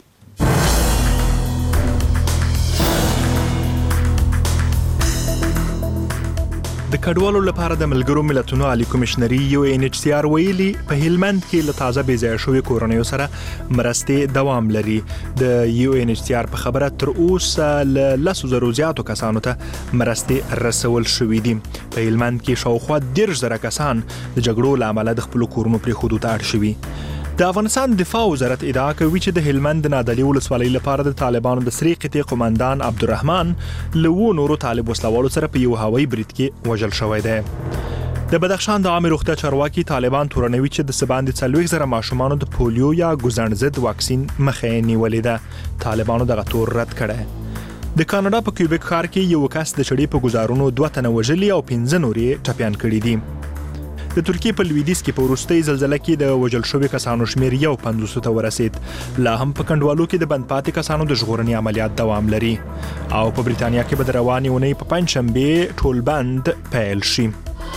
د کډوالو لپاره د ملګرو ملتونو عالی کمشنري یو ان ایچ سی آر ویلي په هلمند کې له تازه بې ځای شوې کورنیو سره مرستې دوام لري. د یو ان ایچ سی آر په خبره تر اوسه له لسو زرو زیاتو کسانو ته مرستې رسول شوې دي. په هلمند کې شاوخوا دېرش زره کسان د جګړو له امله د خپلو کورونو پرېښودو ته اړ شوي. د افغانستان دفاع وزارت ادعا کوي چې د هلمند نادعلي ولسوالۍ لپاره د طالبانو د سری قطعې قومندان عبدالرحمن له وو نورو طالب وسلوالو سره په یو هوایي برید کې وژل شوی دی. د بدخشان د عامه روغتیا چارواکي طالبان تورنوي چې د سباندې څلوېښت زره ماشومانو د پولیو یا ګوزڼ ضد واکسین مخه نیولې ده. طالبانو دغه تور رد کړی. د کاناډا په کیوبیک ښار کې یو کس د چړې په گزارونو دوه تنه وژلي او پنځه نورې ټپیان کړي دي. د ترکیې په لویدیځ کې په وروستۍ زلزلې کې د وژل شوي کسانو شمیر یو پنځوس ته ورسید. لا هم په کندوالو کې د بند پاتې کسانو د ژغورنې عملیات دوام لري او په بریتانیا کې به د روانې اونۍ په پنجشنبه ټول بند پیل شي.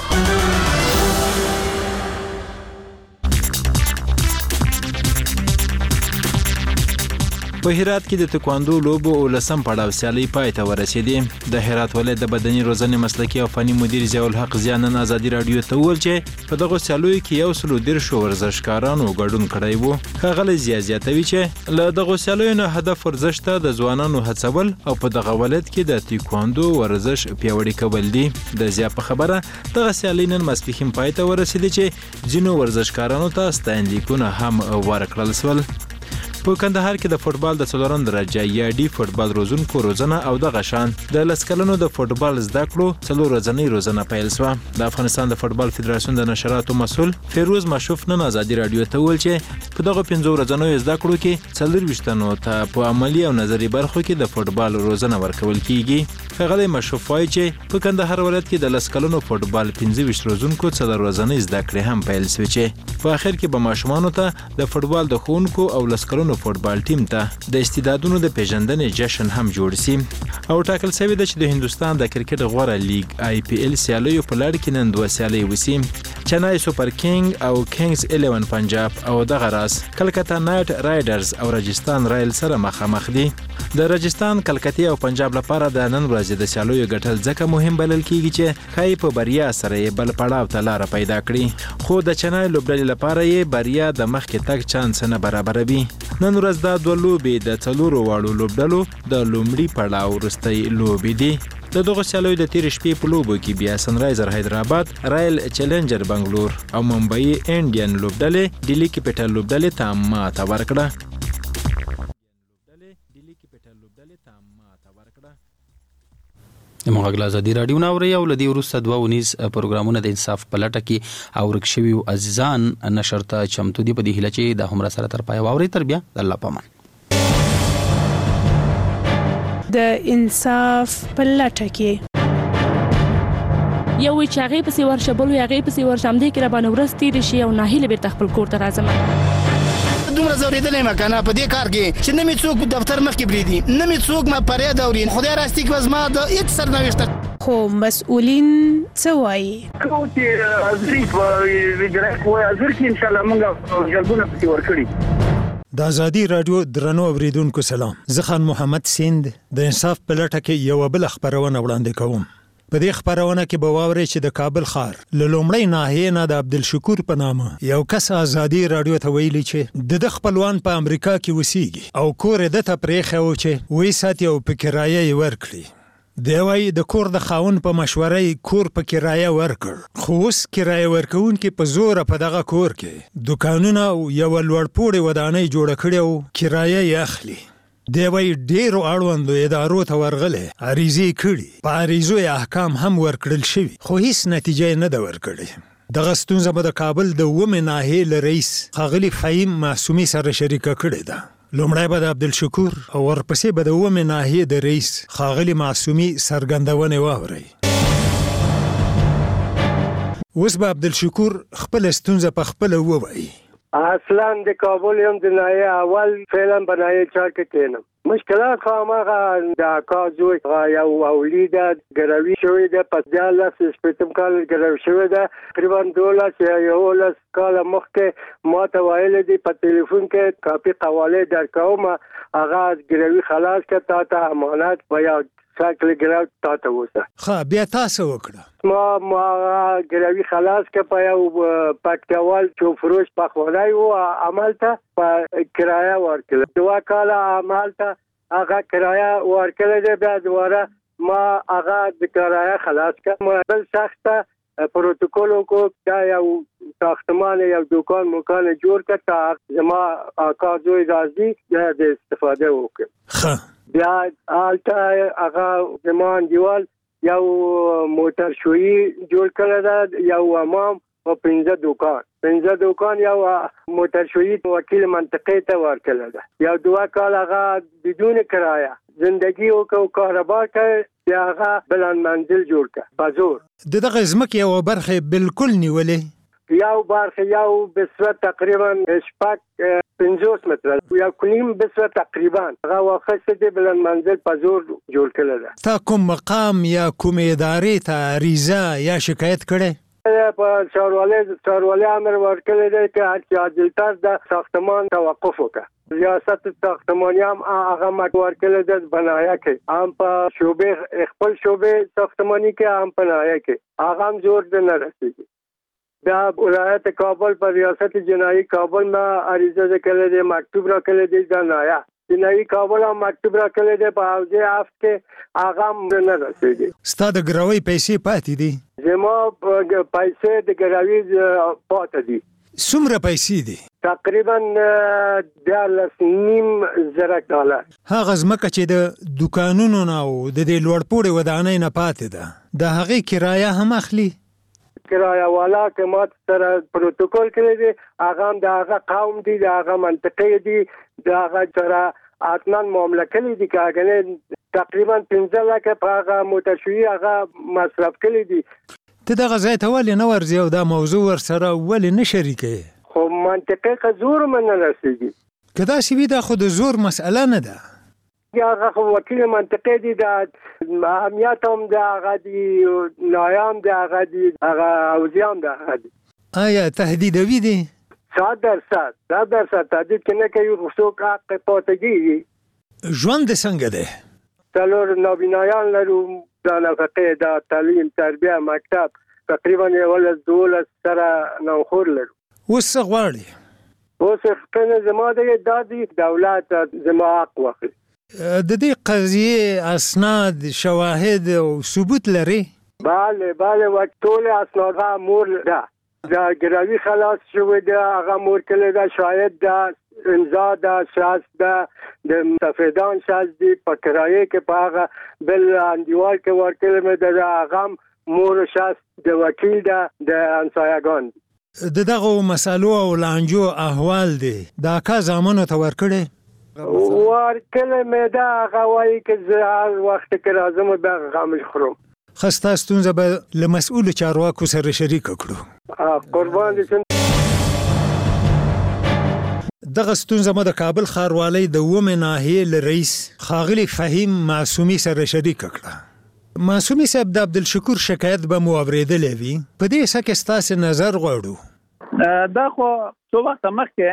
په هرات کې د تکواندو لوبو ولسم پړاو سیالي پای ته ورسېدې. د هرات ولایت د بدني روزنې مسلکي او فني مدیر ضیاء الحق زیانن ازادي رادیو ته وویل چې په دغه سیالیو کې یو سل ودېرش ورزشکارانو ګډون کړی وو. ښاغلی ضیاء زیاتوي چې له دغه سیالیو نه هدف ورزش ته د ځوانانو هڅول او په دغه ولایت کې د تکواندو ورزش پیاوړي کول دي. د ضیاء په خبره دغه سیالي نن ماسپښین پای ته ورسېدې چې ځینو ورزشکارانو ته ستاینلیکونه هم ورکړل شول. په کندهار کې د فوټبال د څلورم درجه یا ډي فوټبال روزونکو روزنه او د غشان د لسکلونو د فوټبال زده کړو څلور ورځنۍ روزنه پیل شوه. د افغانستان د فوټبال فدراسیون د نشراتو مسؤل فیروز مشوف نن ازادي رادیو ته ویل چې په دغه پنځو ورځنیو زده کړو کې څلور ویشتنو ته په عملی او نظري برخو کې د فوټبال روزنه ورکول کیږي. ښاغلی مشوف وایي چې په کندهار ولایت کې د لسکلونو فوټبال پنځه ویشت روزونکو څلور ورځنۍ زده کړې هم پیل شوې چې په اخر کې به ماشومانو ته د فوټبال د ښوونکو او لسکلونو فوټبال ټیم ته د استعدادونو د پیژندنې جشن هم جوړ شي. او ټاکل شوی دی چې د هندستان د کرکټ غوره لیگ آی پی ایل سیالیو په لړ کې نن دوه سیالۍ وشي. چنای سوپر کینګ او کینګز الیون پنجاب او دغه راس کلکتا نایټ رایډرز او راجستان رایل سره مخامخ دي. د راجستان کلکتی او پنجاب لپاره د نن ورځې د سیالیو ګټل ځکه مهم بلل کیږي چې ښایي په بریا سره یې بل پړاو ته لاره پیدا کړي. خو د چنای لوبډلې لپاره یې بریا د مخکې تګ چانس نه برابروي. نن ورځ دا دوه لوبې د څلورو واړو لوبډلو د لومړي پړاو وروستۍ لوبې دي. د دغه سیالیو د تېرې شپې په لوبو کې بیا سنرایزر حیدرآباد، رایل چیلنجر بنګلور او ممبئی انډین لوبډلې ډیلی کیپټل لوبډلې ته ماته ورکړه. موږ ازادي رادیو ناوړي او لدی ورسته دوه ونیز پروګرامونه د انصاف په لټه کې او رکشوي عزیزان نشرته چمتو دی په دې هله چې د همرا سره تر پای واوري تر بیا الله پامان. د انصاف په لټه کې یو چې هغه په سیور شبل یو هغه په سیور شم دي کې را باندې ورستي دي شي او ناهیله به خپل کور ته راځم. دومره زوریدلې مکنه په دې کار کې چې نه می څوک دفتر مخ کې بریدي نه می څوک ما پرې دورین خدای راستي کې وزما د هیڅ سرنوشت خو مسؤلین څه وایي کوم چې ازری په ویډیو کوه ازر کې ان شاء الله موږ جلبونه پکې ورکړي. د ازادي رادیو درنو اوریدونکو سلام. زه خان محمد سیند د انصاف په لټه کې یو بل خبرونه وړاندې کوم. په دې خبرونه کې به واورئ چې د کابل ښار له لومړۍ ناحیې نه د عبدالشکور په نامه یو کس ازادي رادیو ته ویلي چې د د خپلوان په امریکا کې اوسېږي او کور یې دته پرېښی و چې ویې ساتي او په کرایه یې ورکړي. دی وایي د کور د خاوند په مشوره یې کور په کرایه ورکړ، خو اوس کرایه ورکوونکي په زوره په دغه کور کې دوکانونه او یوه لوړپوړې ودانۍ جوړه کړې او کرایه یې اخلي. دی وایي ډېرو اړوندو ادارو ته ورغلی، عریضې کړي، په عریضو یې احکام هم ورکړل شوي، خو هیڅ نتیجه یې نه ده ورکړې. دغه ستونزه به د کابل د اوومې ناحیې له رئیس ښاغلي فهیم معصومي سره شریکه کړې ده. لومړی به د عبدالشکور او ورپسې به د اوومې ناحیې د رئیس ښاغلي معصومي څرګندونې واورئ. اوس به عبدالشکور خپله ستونزه په خپله ووایي. اصلا د کابل یم د ناحیې اول فعلا په ناحیې چار کې کېنم. مشکلات خو هماغه د اکا زوی یو اولي ده، ګروي شوې ده، په دیارلس شپېتم کال ګروي شوې ده. تقریبا دولس یا یولس کاله مخکې ما ته ویلي دي په تلیفون کې کاپي قواله درکوم، هغه ګروي خلاص کړه، تا ته امانت په یو ساکل ګراو تا ته وسه. ښه بیا تاسو وکړه. ما ما ګروي خلاص کړه په یو پکتیوال چوفروش پخوانی و عمل ته په کرایه ورکړه. دوه کاله عمل ته هغه کرایه ورکړه ده، بیا دوباره ما هغه د کرایه خلاص کړه. ما بل سخته پروتوکول کو دا یو ساختمان یو دکان مکان جوړ کړ تا زما اکا زوی راځي د استفاده وکړي. ښه بیا آلته هغه زمان دیوال یو موټر شویی جوړ کړی ده، یو امام او پنځه دوکان پنځه دوکان یو موټر شویی وکیل منطقې ته ورکړی ده. یو دوه کال هغه بدون کرایه زندگی وکړو، کاروبار کړ، بیا هغه بلند منزل جوړ کړ په زور. د دغه ځمکې یوه برخه بالکل نیولې؟ یو برخه یو بسوه تقریبا شپږ پنځوس متره یو کلیم بسوه تقریبا هغه واخیسته د بلند منزل په زور جوړ کړی ده. تا کوم مقام یا کوم ادارې ته عریضه یا شکایت کړی؟ په ښاروالۍ ښاروالۍ امر ورکړی دی چې هر چې عاجلتر د ساختمان توقف وکړه. ریاست ساختمانی هم هغه مټ ورکړی دی بنایه کې، هم په شعبې خپل شعبې ساختمانی کې، هم په نایه کې هغه هم زور ته نه رسېږي. بیا ولایت کابل پر ریاست جنایی کابل ما عریضه کړی دی، مکتوب را کړی دی د نایه جنایی کابل هم مکتوب را کړی دی، په حوزې هفت کې هغه هم نه رسېږي. ستا د ګروۍ پیسې پاتې دي؟ زما پیسې د ګروۍ پاتې دي. څومره پیسې دي؟ تقریبا دیارلس نیم زره ډالر. هغه ځمکه چې د دوکانونو نه او د دې لوړپوړې ودانۍ نه پاتې ده، د هغې کرایه هم اخلي؟ کرایه والا که ما سره پروتوکول کړی دی، هغه هم د هغه قوم دي، د هغه منطقې دي، د هغه سره حتما معامله کړي دي که هغه تقریبا پنځه لکه په هغه موټر شویي هغه مصرف کړي دي. ته دغه ځای ته ولې نه ورځې او دا موضوع ورسره ولې نه شریکوې؟ خو منطقې که زور م نه رسېږي. که داسې وي دا خو د زور مسئله نه ده. هغه خو وکیل منطقې دي، د اهمیت هم د هغه دي، نایه هم د هغه دي، هغه حوزې هم د هغه دي. آیا تهدیدوي دي؟ صد درصد صد درصد تهدید که نه کوي، خو څوک حق پاتې کېږي. ژوند څنګه دی؟ څلور نابینایان لرو، د نفقې، د تعلیم، تربیه، مکتب، تقریبا یولس دولس سره نوخور لرو. اوس څه غواړې؟ اوس خپله زما دی دا دي دولت زما حق واخلي. د دې قضیې اسناد، شواهد او ثبوت لري؟ بله بله و ټول اسناد مور ده، د ګروي خلاص شوی ده، هغه مور کړی ده، شاهد ده، امضا ده، شخص ده، د مستفیدان شخص دي، په کرایه کې په هغه بل انډیوال کې ورکړی مې ده، هغه مور شخص د وکیل ده، د همسایګان دي. د دغو مسالو او لانجو احوال دی د اکا زامنو ته ورکړی؟ ورکړی مې ده، هغه وایي که زه هر وخت کې راځم بیا غم خورم. ښه ستا ستونزه به له مسؤلو چارواکو سره شریکه کړو. قربان دې. دغه ستونزه مو د کابل ښاروالۍ د اوومې ناحیې له رئیس ښاغلي فهیم معصومي سره شریکه کړه. معصومي صاحب، د عبدالشکور شکایت به مو اورېدلی وي، په دې څه کې ستاسې نظر غواړو. دا خو څو وخته مخکې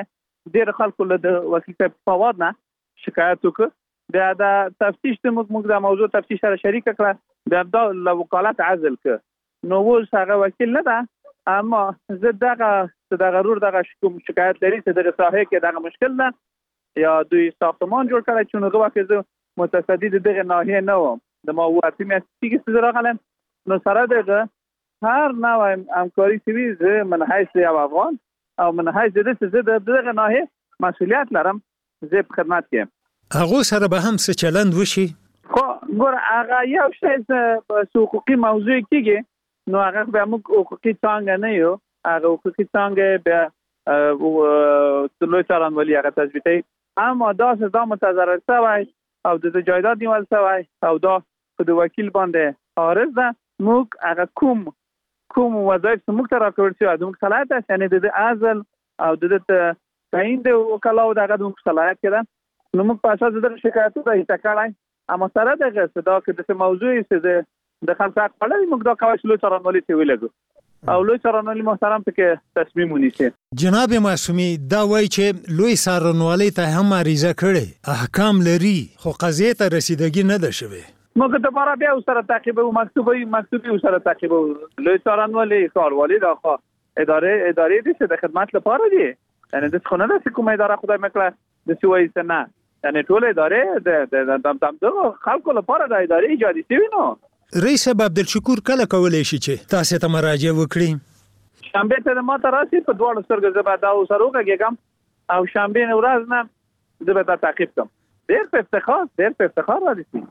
ډېر خلکو له د وکیل صاحب فواد نه شکایت وکړ. بیا د تفتیش ته موږ د موضوع تفتیش سره شریک کړه، بیا دا له وکالت عزل کړ. نو اوس هغه وکیل نه ده، اما زه دغه دغه رور دغه کوم شکایت لري چې دغه ساحه کې دغه مشکل ده یا دوی ساختمان جوړ کړی چې نو هغه وخت زه متصدی دغه ناحیه نه وم د ما وقتی میستی کې څه راغلم. نو سره دغه هر نوع همکاری سوي زه من حیث یو افغان او من حیث د دې دغه ناحیه مسؤلیت لرم، زه په خدمت کې. هغه سره به هم څه چلند وشي؟ خو ګور هغه یو شی چې حقوقي موضوع کېږي، نو هغه به موږ حقوقي څنګه نه یو، هغه حقوقي څنګه بیا لوی څارنوالي هغه تثبیتوي. اما دا دا متضرر شوی او د جایداد نیول شوی او دا په د وکیل باندې عارض ده. موږ هغه کوم کوم وظایف چې موږ ته راکړل شوي د موږ صلاحیت است، یعنې د عزل او د تعیین د وکلاو دغه د موږ صلاحیت کې ده. نو موږ په اساس د شکایتو ته هیته کړی، اما سره دغه څه دا که د موضوع چې د خلکو حق پړوي موږ دا کولی چې لوی څارنوالي ته ولګو او لوی څارنوالي محترم پکې تصمیم ونیسي. جناب معصومي دا وایي چې لوی څارنوالي ته هم عریضه کړې، احکام لري خو قضیې ته رسیدګي نه ده شوې. موږ ته بارا بیا سره تعقیب او مکتوبي مکتوبي سره تعقیب لوی څارنوالي ښاروالي دا خو ادارې ادارې دي چې د خدمت لپاره دي، یعنی د څخه نه کومه اداره خدای مکړه د سوي سنه، یعنی ټول ادارې د د د د خلکو لپاره د ادارې ایجاد شوي. نو رئیس عبدالشکور کله کولای شي چې تاسو ته مراجعه وکړي؟ شنبه ته ما ته راسي په دواړو سترګو زه به دا سره وکړم او شنبه ورځ نه زه به دا تعقیب کوم. ډېر په افتخار ډېر په افتخار راځي.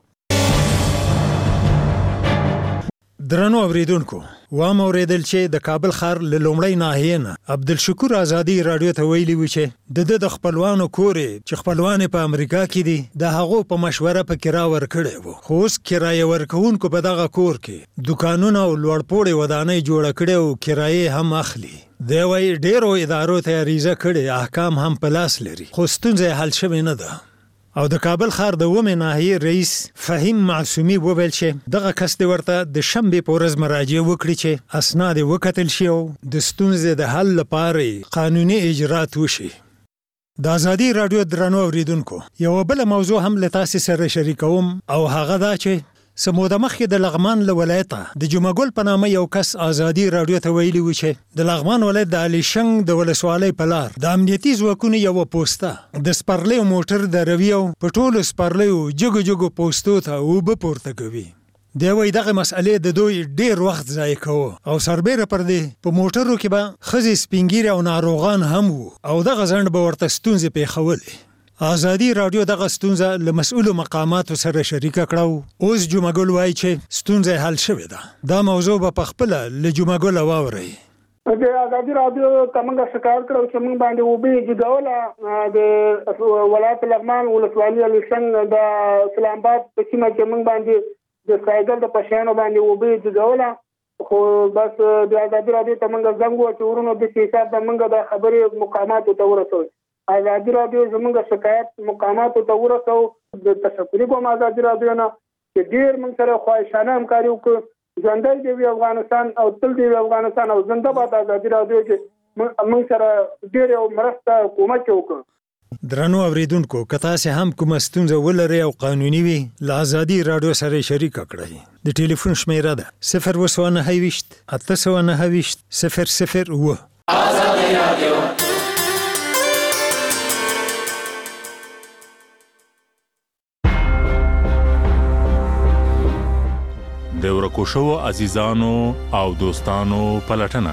درنو اوریدونکو، و ما اوریدل چې د کابل ښار له لومړۍ ناحیې نه عبدالشکور آزادي رادیو ته ویلي و چې د د د خپلوانو کورې چې خپلوان په امریکا کې دي د هغو په مشوره په کرا ورکړی وو، خو اوس کرایه ورکوونکو په دغه کور کې دوکانونه او لوړپوړې ودانۍ جوړه کړې او کرایې هم اخلي. دی وایي ډېرو ادارو ته عریضه کړې، احکام هم په لاس لري، خو ستونزه حل شوې نه ده. او د کابل ښار د ومه ناحیې رئیس فهیم معصومي وویل چې دغه کس د ورته د شنبه په ورځ مراجعه وکړي چې اسناد وکتل شي او د ستونزې د حل لپاره قانوني اجرات وشي. د آزادي رادیو درنو اوریدونکو، یو بل موضوع هم له تاسو سره شریکوم او هغه دا چې سموده مخکې د لغمان له ولایته د جمعګل په نامه یو کس آزادي رادیو ته ویلي و چې د لغمان ولایت د علي شنګ د ولسوالۍ په لار د امنیتي ځواکونو یو پوسټه د سپرلیو موټر دروي او په ټولو سپرلیو جګو جګو پوسټو ته اوبه پورته کوي. دی وایي دغه مسئلې د دوی ډېر وخت ضایع کوه او سربیره پر دې په موټرو کې به ښځې سپینګیرې او ناروغان هم وو او دغه ځنډ به ورته ستونزې پېښولې. آزادي رادیو دغه ستونزه له مسؤلو مقاماتو سره شریکه کړه. اوس جمعګل وایي چې ستونزه حل شوې ده. دا موضوع به په خپله له جمعګل واورئ. د آزادي رادیو څنګه شکایت کړو چې موږ باندې وبې جوړوله د ولایت لغمان ولسوالۍ علي شنګ د اسلام آباد په سیمه کې موږ باندې د سایګل د پښانو باندې وبې جوړوله، خو بس د آزادي رادیو ته موږ زنګ وکړو ورونو د حساب د موږ د خبرې مقاماتو ته ورسوي. آزادي رادیو زموږ شکایت مقاماتو ته ورسو. د تشکر کوم آزادي رادیو نه چې ډېر موږ سره خواهشانه همکاري وکړو. ژوندی دی افغانستان او تل دی افغانستان او زنده باد آزادي رادیو چې موږ سره ډېر یو مرسته کومک وکړو. درنو اوریدونکو، که تاسو هم کومه ستونزه ولرئ او قانوني وي له آزادي رادیو سره شریک کړئ. د ټلیفون شمیره ده صفر اووه نهه ویشت اته سوه نهه ویشت صفر صفر اووه. آزادي رادیو د ورکو شوو عزیزانو او دوستانو پلټنه.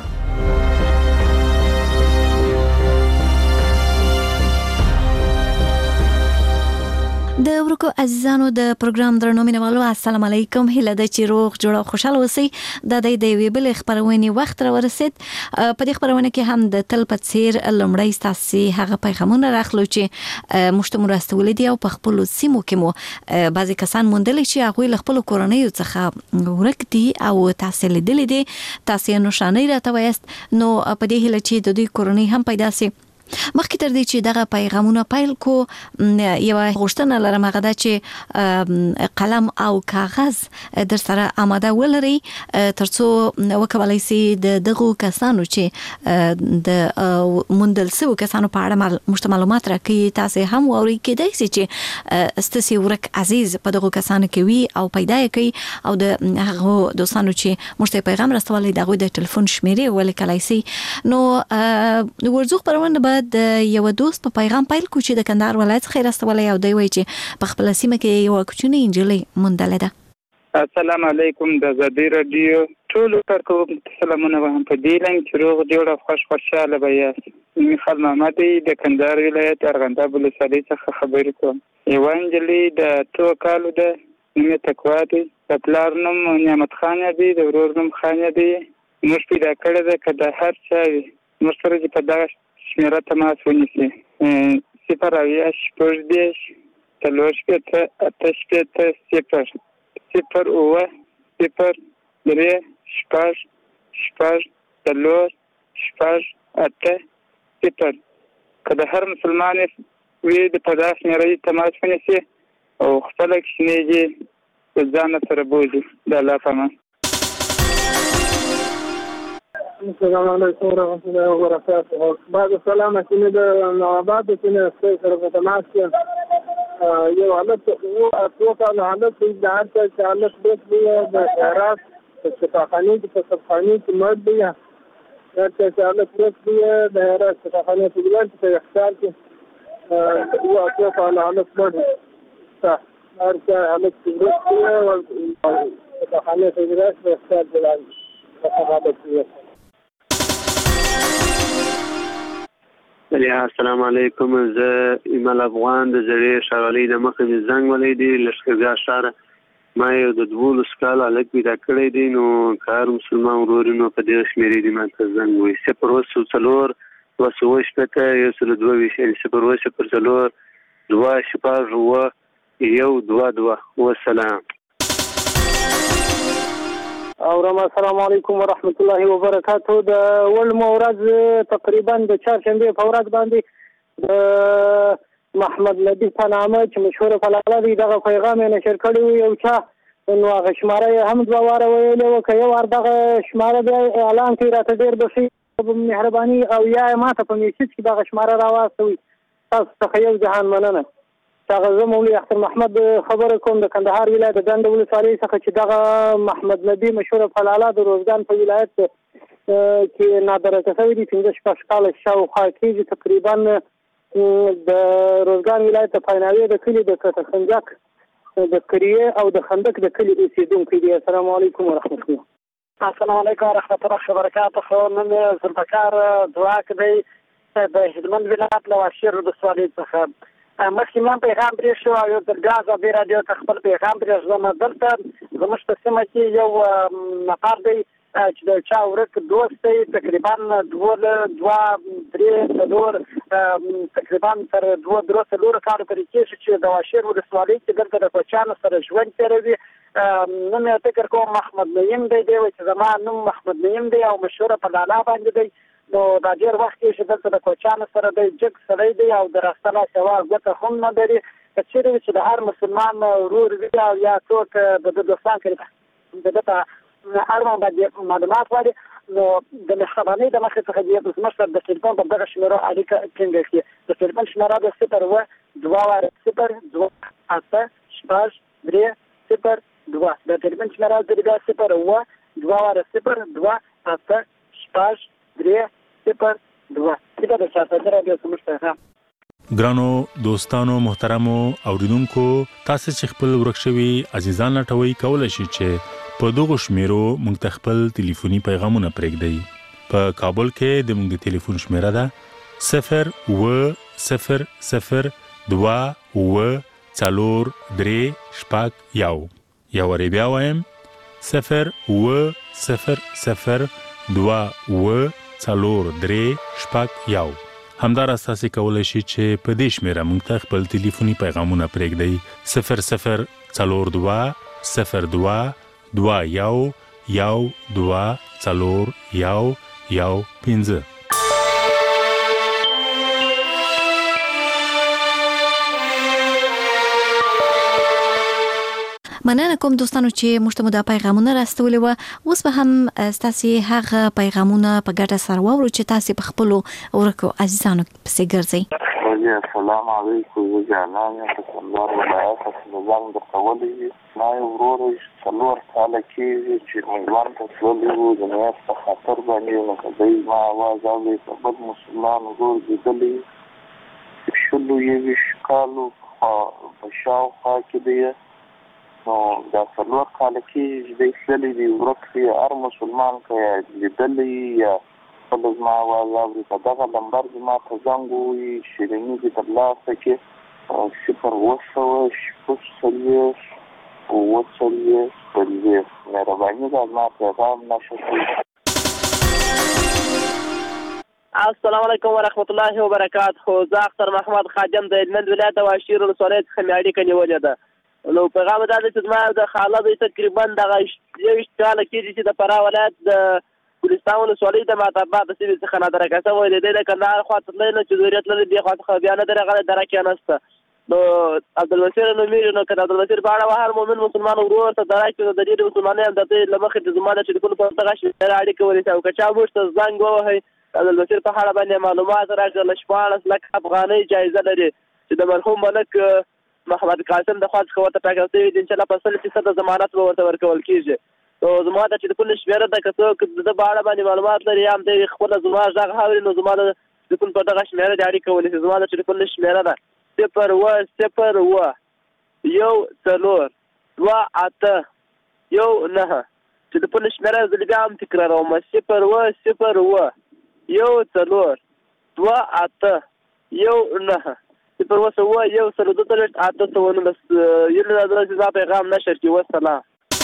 د ورکو عزیزانو د پروګرام درنو مینوالو السلام علیکم. هیله ده چې روغ جوړ او خوشاله اوسئ. د دې د وی بل خبرونه وخت را ورسید. په دې خبرونه کې هم د تل په څیر لمړی تاسو هغه پیغامونه راخلو چې مشتمل راستولې دي او په خپل سیمو کې مو بعضی کسان موندل چې هغه خپل کورنۍ څخه ورک دي او تاسو لیدلې دي. تاسو نو شانې راته وایست. نو په دې هله چې د دې کورنۍ هم پیدا سي مخکې تر دې چې دغه پیغامونه پیل کو یو غوښتنه لرم هغه دا چې قلم او کاغذ در سره آماده ولري ترڅو وکولای شي د دغه کسانو چې د مندل سو کسانو په اړه مشت معلومات راکړي تاسو هم ووري کېدای شي چې ستاسو ورک عزیز په دغه کسانو کې وي او پیدا کړي او د هغه دوستانو چې مشت پیغام راستولې دغه د ټلیفون شمیرې ولیکلای شي. نو ورزوخ پرونه بعد یو دوست په پیغام پیل کو چې د کندهار ولایت خیر راستولې او دی وایي چې په خپل سیمه کې یو کوچنی انجلۍ مندل ده. السلام علیکم د آزادي رادیو ټول کارکونکو سلامونه هم په دې لنګ چې روغ جوړ خوش خوشاله به یاست. میخال محمدی د کندهار ولایت ارغنداب ولسوالۍ څخه خبرې کوم. یو انجلۍ د تو کالو ده نوم تقوا دی د پلار نوم نعمت خان دی د ورور نوم خان دی. موږ پیدا کړی ده که د هر چا وي موږ سره چې په دغه شمیره تماس ونیسي صفر اویا شپږ دېرش څلور شپېته اته شپېته صفر صفر اوه صفر درې شپږ شپږ څلور شپږ اته صفر. که د هر مسلمان وي د په دغه شمیره تماس ونیسي او خپله کوچنۍ د ځان سره بوځي د الله په امان. السلام علیکم ورحمۃ اللہ وبرکاتہ. بعد السلام چې د نواباد چې سره په تماس کې یو حالت او اتو کال حالت د هر څه حالت د د خیرات په صفخانه کې په صفخانه کې مرد دی هر څه حالت د د خیرات صفخانه کې ولر په اختیار کې او اتو کال حالت مرد تا هر څه حالت د صفخانه کې ولر په اختیار کې په حالت کې. السلام علیکم. زه ایمل افغان د زړې شارالۍ د مخې د زنګ ولې دی لښکرګاه شهر ما یو د دولس کال هلک پیدا کړی دی. نو که هر مسلمان ورور نو په دغه شمېرې دي ما ته زنګ وایي صفر اوه سل څلور دوه سوه شپېته یو سل دوه ویشت یعنې صفر اوه صفر څلور دوه شپږ اوه یو دوه دوه. والسلام. او رحمه السلام علیکم ورحمت الله وبرکاتہ. د ولمو ورځ تقریبا د چهارشنبه په ورځ باندې محمد نبی په نامه چې مشهور فلاله دی دغه پیغام یې نشر کړی یو چا نو هغه شماره هم دوه واره ویلې و که یو وار دغه شماره بیا اعلان کړي راته ډېر بخي مهرباني او یا ماته په میسج کې دغه شماره راواستوي تاسو څخه یو جهان مننه. هغه زه مولوي اختر محمد خبره کوم د کندهار ولایت د دنده ولسوالۍ څخه چې دغه محمد نبی مشهور فلاله د روزګان په ولایت کې نادرکه شوی دی پنځه شپږ کاله شاوخوا کېږي تقریبا د روزګان ولایت د پایناوي د کلي د کټخنجک د کریه او د خندق د کلي اوسیدونکی دی. السلام علیکم ورحمت الله. السلام علیکم ورحمت الله وبرکاتہ. نن زلفکار دعا کوي د هلمند ولایت له واشیر ولسوالۍ څخه مخکې ما پیغام پرې شو او یو درګاه ازادي راډیو ته خپل پیغام پرېږدم. دلته زموږ په سیمه کې یو نفر دی چې د چا ورک دوست دی تقریبا دوه دوه درې څلور تقریبا تر دوه درې څلور کاله پورې کېږي چې د واشیر ولسوالۍ کې دلته د کوچیانو سره ژوند تېروي. نوم یې فکر کوم محمد نعیم دی دی چې زما نوم محمد نعیم دی او مشهوره په لالا باندې دی. نو دا ډېر وخت کې چې دلته د کوچیانو سره دی جګ سړی دی او د راستله سوا ګوته هم نه لري. که چېرې وي چې د هر مسلمان ورور وي او یا څوک د ده دوستان کوي د ده ته اړوند باندې معلومات غواړي نو د مهربانۍ د مخې څخه دې زموږ سره د ټلیفون په دغه شمېرو اړیکه ټینګه کړي. د ټلیفون شمېره د صفر اوه دوه واره صفر دوه اته شپږ درې صفر دوه. د ټلیفون شمېره د بیا صفر اوه دوه واره صفر دوه اته شپږ درې صفر دوه. دا د شاته راډیو زموږ پیغام. ګرانو دوستانو محترمو اوریدونکو تاسو چې خپل ورک شوي عزیزان لټوي کولای شئ چې په دغه شمیرو موږ ته خپل ټلیفوني پیغامونه پرېږدئ. په کابل کې د موږ د ټلیفون شمیره ده صفر اوه صفر صفر دوه اوه څلور درې شپږ یو. یا وری بیا وایم صفر اوه صفر صفر دوه اوه څلور درې شپږ یو. همداراز تاسو کولای شئ چې په دې شمیره موږ ته خپل ټلیفوني پیغامونه پرېږدئ صفر صفر څلور دوه صفر دوه دوه یو یو دوه څلور یو یو پنځه. مننه کوم دوستانو چې موږ ته د پیغامونه راستولې و. اوس به هم تاسو هغه پیغامونه په ګډه سره واورو چې تاسو په خپل ورکو عزیزانو پسې ګرځي. السلام علیکم وجانا تسلم ولایت سلام د قولي ما ورور څلور کال کې چې موږ ته څلورو د نه په خاطر باندې نو ما आवाज اوري په بد مسلمان ورور دې شلو یې شکالو په شاوخوا کې دی نو دا څلور کال کې د اسلامي دی ورکه هر مسلمان کې لیدلې یا خپل ما आवाज اوري په دغه نمبر ما ته زنګ وي شیرینی دې ترلاسه کې صفر وسو شپږ سلیس او وسلیس سلیس مهرباني ده ما پیغام نشته. السلام علیکم ورحمت الله وبرکاته. زه اختر محمد خادم د هلمند ولایت واشیر ولسوالۍ څخه مې اړیکه نیولې ده. نو پیغام دا دی چې زما د خاله دوی تقریبا دغه یویشت کاله کېږي چې د فراه ولایت د ګلستان ولسوالۍ د ماتاباد د سیمې څخه نادره کسه ویلې دی د کندهار خوا ته تللی نو چې ضرورت لري دې خوا څخه بیا نه دی راغلی دره کې نسته. نو عبدالبصیر نومېږي نو که د عبدالبصیر په اړه هر مؤمن مسلمان ورور ته دره کې نو د ډېرې مسلمانۍ هم د دې له مخې د زما د ټلیفون په دغه شمېره اړیکه ونیسي او که چا موږ ته زنګ ووهئ عبدالبصیر په اړه باندې معلومات راکړه. له شپاړس لکه افغانۍ جایزه لري چې د مرحوم ملک محمد قاسم د خوا څخه ورته ټاکل شوي دي. انشاءالله په سل فیصده ضمانت به ورته ورکول کېږي. نو زما د ټلیفون شمېره ده که څوک د په اړه باندې معلومات لري یا هم دی خپله زما غږ اوري نو زما د ټلیفون په دغه شمېره د اړیکه ونیسي. زما د ټلیفون شمېره ده صفر اوه صفر اوه یو څلور دوه اته یو نهه. ټلیفون شمېره زه بیا هم تکراروم صفر اوه صفر اوه یو څلور دوه اته یو نهه صفر اوه اوه یو څلور دوه څلوېښت اته سوه نولس. یو د دا پیغام نشر کړي. والسلام.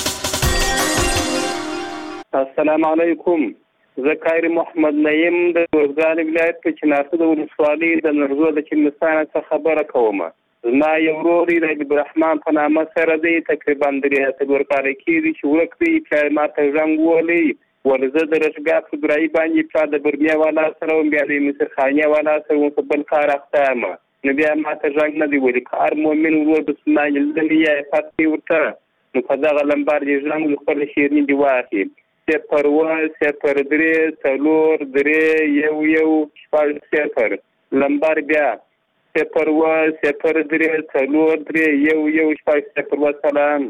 السلام علیکم. زه قاری محمد نعیم د روزګان ولایت په چنارسو د ولسوالۍ د نرزو د چندستان څخه خبره کوم. زما یو ورور د عبدالرحمن په نامه سره دی تقریبا درې څلور کاله کېږي چې ورک دی. چې ما ته زنګ ووهلی ول زه د رشګاه په ګرایي باندې پلار د برمیا والا سره وم بیا د مصرخانیه والا سره وم په بل کار اخته یم نو بیا ما ته زنګ نه دی ویلي. که هر مؤمن ورور مسلمان لیدلی یا فتحې ورته نو په دغه لمبر دې زنګ د خپل شیریني دې واخلي صفر اوه صفر درې څلور درې یو یو شپږ صفر لمبر بیا صفر اوه صفر درې څلور درې یو یو شپږ صفر. وسلام.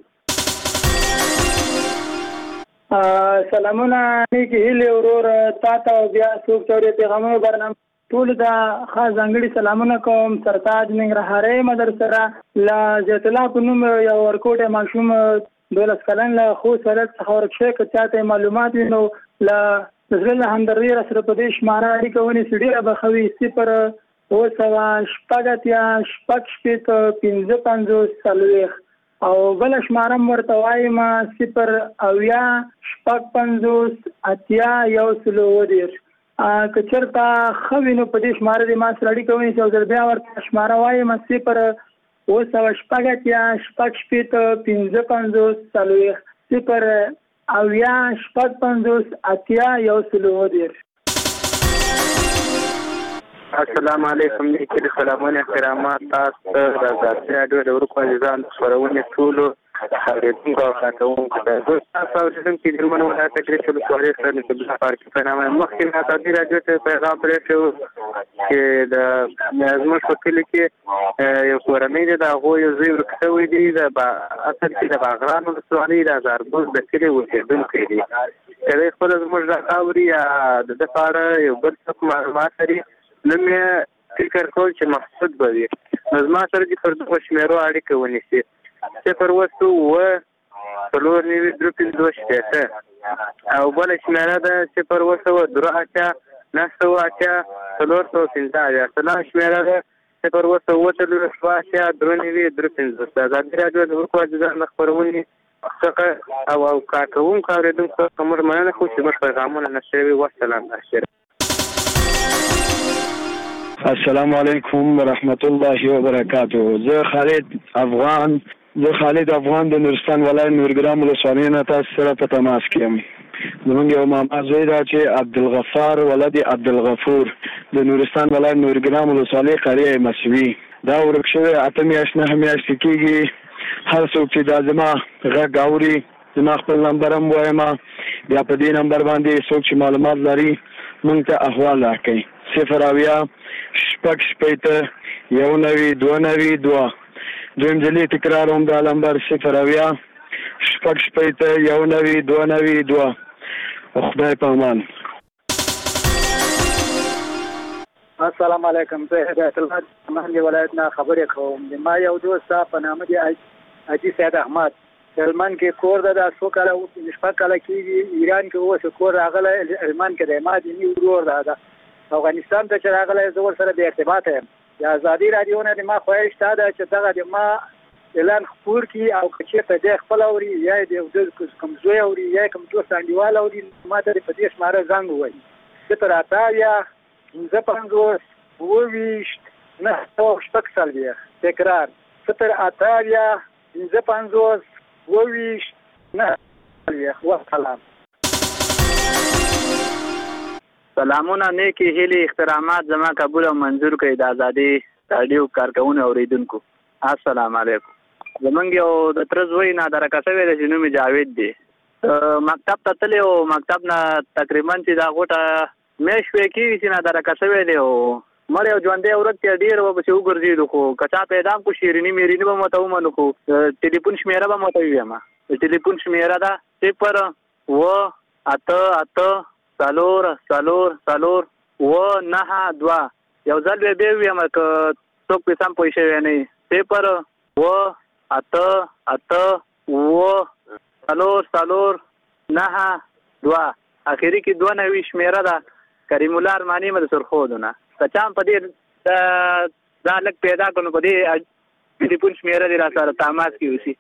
سلامونه نیکی هیلې ورور تا ته او بیا څوک چې پیغامونو برنامه ټول دا خاص ځانګړي سلامونه کوم. سرتاج ننګرهارۍ مدرسه له زیت الله په نوم یو ورکوټی ماشوم دولس کلن له خو سرت څخه ورکشي که چاته معلومات وي نو له زړه همدردي را سره په دې شماره اړیکه ونیسي ډېره به ښه وي. صفر اوه سوه شپږ اتیا شپږ شپېته پنځه پنځوس څلوېښت او بله شماره م ورته وایم صفر اویا شپږ پنځوس اتیا یو سل اووه دېرش. که چېرته ښه وي نو په دې شماره دې ما سره اړیکه ونیسي او زه بیا ورته شماره وایم صفر اوه سوه شپږ اتیا شپږ شپېته پنځه پنځوس څلوېښت صفر اویا شپږ پنځوس اتیا یو سل اووه دېرش. السلام علیکم. نیکي سلامونه احترامات تاسو ته د ازادي راډیو د ورکو عزیزانو خپرونې ټولو اورېدونکو او کارکوونکو ته زه تاسو اورېدونکي د هلمند ولایت کې چې ولسوالۍ سره نصیب الله پارکي په نامه مخکې مې ازادي راډیو ته پیغام پرېښی چې د زموږ په کلي کې یو کورنۍ دی د هغوی یو زوی ورک شوی دی د اصل کې د باغران ولسوالۍ د هزارګوز د کلي اوسېدونکی دی. که دی خپله زموږ غږ اوري یا د ده په اړه یو بل څوک معلومات لري نو مې فکر کول چې محسود به وي نو زما سره دې پر دغو شمېرو اړیکه ونیسي. صفر اوه څو اوه څلور نوي درې پنځوس شپېته او بله شمېره ده صفر اوه سوه درې اتیا نهه سوه اتیا څلور سوه پنځه اویا. څلورمه شمېره ده صفر اوه سوه اوه څلوېښت دوه اتیا درې نوي درې پنځوس. د ازادي راډیو د ورکو عزیزانو خپرونې څخه او او کارکوونکو اورېدونکو څخه موږ مننه کوو چې موږ پیغامونه نشر وي. والسلام. السلام علیکم ورحمت الله وبرکاته. زه خالد افغان زه خالد افغان د نورستان ولایت نورګرام ولسوالۍ نه تاسو سره په تماس کې یم. زموږ یو ماما زوی دا چې عبدالغفار ولد عبدالغفور د نورستان ولایت نورګرام ولسوالۍ قریه مسوي دا ورک شوی اته میاشتې نهه میاشتې کېږي هر څوک چې دا زما غږ اوري زما خپل نمبر هم وایم، بیا په دې نمبر باندې څوک چې معلومات لري موږ ته احوال راکړي. صفر اویا شپږ شپېته یو نوي دوه نوي دوه. دویم ځلې تکرار هم دا نمبر صفر اویا شپږ شپېته یو نوي دوه نوي دوه. خدای په امان. السلام علیکم. زه هدایت الله مهندي ولایت نه خبرې کوم. ما یو دوست په نامه دی حاجي سید احمد هلمند کې کور ده، دا څو کاله شپږ کاله کېږي ایران کې اوس کور راغلی هلمند کې دی. ما دیني ورور ده ده افغانستان ته چې راغلی زه ورسره بې ارتباطه یم. د ازادي راډیو نه د ما خواهش دا ده چې دغه د ما اعلان خپور کړي او که چېرته دی خپل اوري یا یې د کوم زوی اوري یا کوم دوست انډیوال اوري ما ته د په دې شماره زنګ ووایي. صفر اته اویا پنځه پنځوس اووه ویشت نهه سوه شپږ څلوېښت. تکرار صفر اته اویا پنځه پنځوس اووه ویشت نهه څلوېښت. وسلام. سلامونه، نیکی هیلې احترامات زما قبول او منظور کړئ د ازادي راډیو کارکونو اوریدونکو. السلام علیکم. زمونږ یو د تره زوی نادرکه شوی دی چې نوم یې جاوید دی. مکتب ته تللی او مکتب نه تقریبا چې دا غوټه میاشت شوی کېږي چې نادرکه شوی دی او مړ یو ژوندی ورک دی ډېر ورپسې وګرځېدو خو که چا پیدا کړو شیریني میریني به ورته ومنو خو ټلیفون شمېره به ورته ووایم. د ټلیفون شمېره ده صفر اووه اته اته څلور څلور څلور اووه نهه دوه. یو ځل بیا بیا ووایم که څوک پرې سم پوه شوی نه وي. صفر اووه اته اته اووه څلور څلور نهه دوه. اخري کې دوه نوي شمېره ده. کریم الله ارماني مې د سرخودو نه که چا هم په دې دا لږ پیدا کړو نو په دې ټلیفون شمېره دې را سره تماس کې اوسي.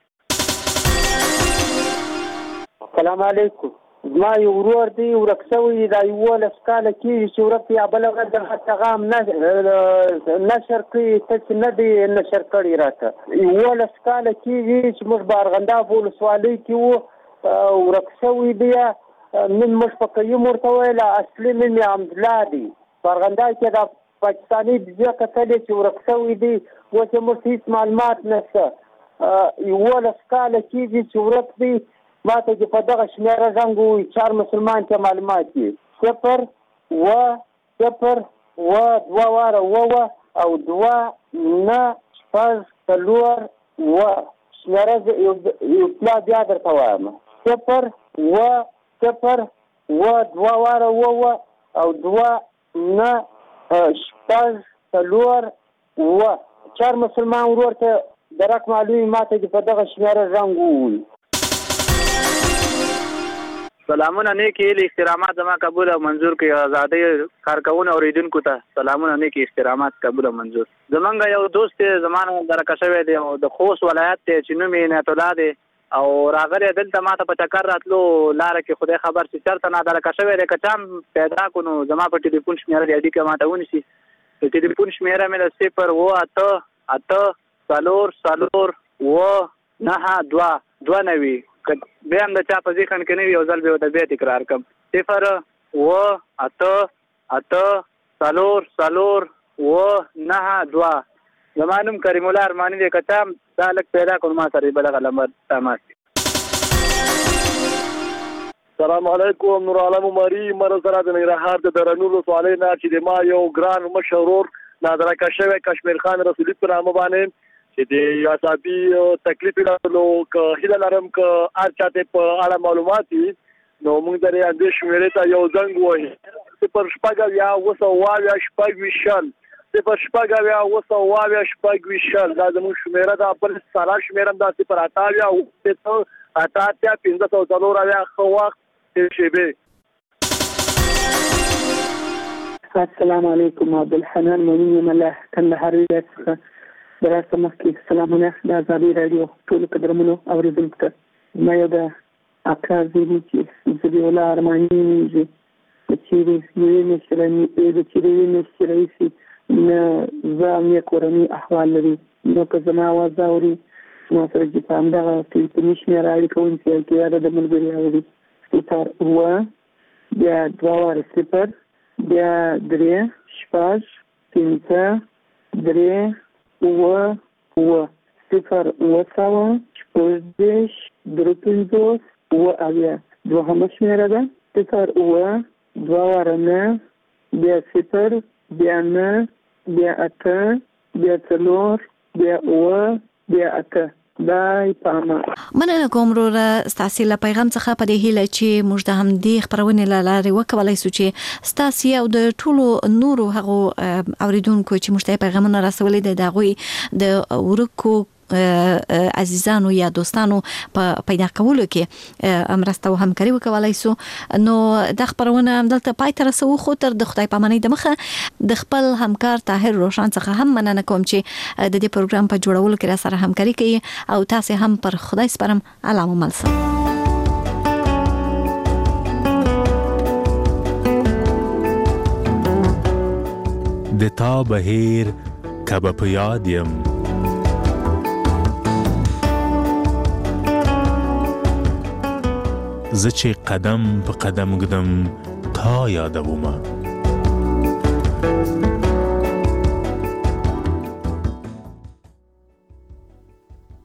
السلام علیکم. زما یو ورور دی ورک شوی دا یولس کاله کېږي چې ورک یا بله ورځ دغه پیغام نشر کړي ته چې نه دی نشر کړی راته. یولس کاله کېږي چې موږ په ارغنداب ولسوالۍ کې وو ورک شوی دی. نن موږ په قیوم ورته ویله اصلي نوم یې حمدالله دی. په ارغنداب کې د پاکستاني ویزې کتلې چې ورک شوی دی اوس یې موږ هېڅ معلومات نشته. یولس کاله کېږي چې ورک دی. ما ته چې په دغه شمېره زنګ ووایي چار مسلمان ته معلومات دي. صفر اووه صفر اووه دوه واره اووه او دوه نه شپږ څلور اووه. شمېره یو اطلاع بیا درته وایم. صفر اووه صفر اووه دوه واره اووه او دوه نه شپږ څلور اووه. چار مسلمان ورور ته درک معلومي ما ته چې په دغه شمېره زنګ ووایي. سلامونه، نیکی هیلې احترامات زما قبول او منظور کړئ. ازادۍ کارکونو اوریدونکو ته سلامونه، نیکی احترامات قبول او منظور. زمونږ یو دوست دی زما نه درکه شوی دی او د خوست ولایت دی چې نوم یې عنایت الله دی او راغلی دلته ما ته په چکر راتلو لاره کې خدای خبر چې چېرته نادرکه شوی دی. که چا هم پیدا کړو نو زما په ټلیفون شمېره دې اړیکه ما ته ونیسي. د ټلیفون شمېره مې ده صفر اووه اته اته څلور څلور اووه نهه دوه دوه نوي. که بیا هم د چا په ذهن کې نه وي یو ځل بیا ورته بیا تکرار کړم. صفر اووه اته اته څلور څلور اووه نهه دوه. زما نوم کریم الله ارماني دی. که چا هم دا لږ پیدا کړو ما سره به دغه نمبر تماس کړي. السلام علیکم. نور عالم عمري مر سره د ننګرهار د درنو ولسوالۍ نه چې د ما یو ګران مشر ورور نادرکه شوی کشمیر خان رسولي په نامه باندې چې د اعصابي تکلیف لرلو که هیله لرم که هر چاته په اړه معلومات وي نو موږ درې اندې شمېرې ته یو زنګ ووهي. صفر شپږ اویا اووه سوه اووه اویا شپږ ویشت شل. صفر شپږ اویا اووه سوه اووه اویا شپږ ویشت شل. دا زموږ شمېره ده. بل سالا شمېره هم دا صفر اته اویا اووه اته اته اتیا پنځه سوه څلور اویا. ښه وخت تېر شېبې. السلام علیکم. عبدالحنان مؤمن یم له کندهار ولایت څخه. دراسته مخکې سلامونه د ازادي راډیو ټولو قدرمنو اورېدونکو ته. ما یو د اکا زوی چې ذبیح الله ارماني نومېږي د چیرې یوې میاشتې را د چیرې یوې میاشتې راهیسې نه زه او یې کورنۍ احوال لري. نو که زما اواز اوري ما سره چې په همدغه ټلیفوني شمېره اړیکه ونیسي که یا د ملګري اوري. صفر اووه بیا دوه واره صفر بیا درې شپږ پنځه درې اووه اووه. صفر اوه سوه شپږدېرش درې پنځوس اوه اویا دوهمه شمېره ده صفر اوه دوه واره نه بیا صفر بیا نه بیا اته بیا څلور بیا اوه بیا اته دای پامه. مننه کوم وروره ستاسو له پیغام څخه په دې هیله چې موږ د همدې خبرونې له لارې وکولای شو چې ستاسو او د ټولو نورو هغو اوریدونکو چې موږ ته پیغامونه رسولي دي د غوي د ورکو عزیزانو یا دوستانو په پیدا کولو کې مرسته او همکاري وکولای شو. نو د خبرونه دلته پای تر رسو خو تر د خدای پامانۍ د مخه د خپل همکار طاهر روشن څخه هم مننه کوم چې د دې پروګرام په جوړولو کې را سره همکاري کوي او تاسو هم پر خدای سپارم. علامه ملسه د تا بهیر کبه په یاد یم زه چې قدم په قدم ګدم تا یادومه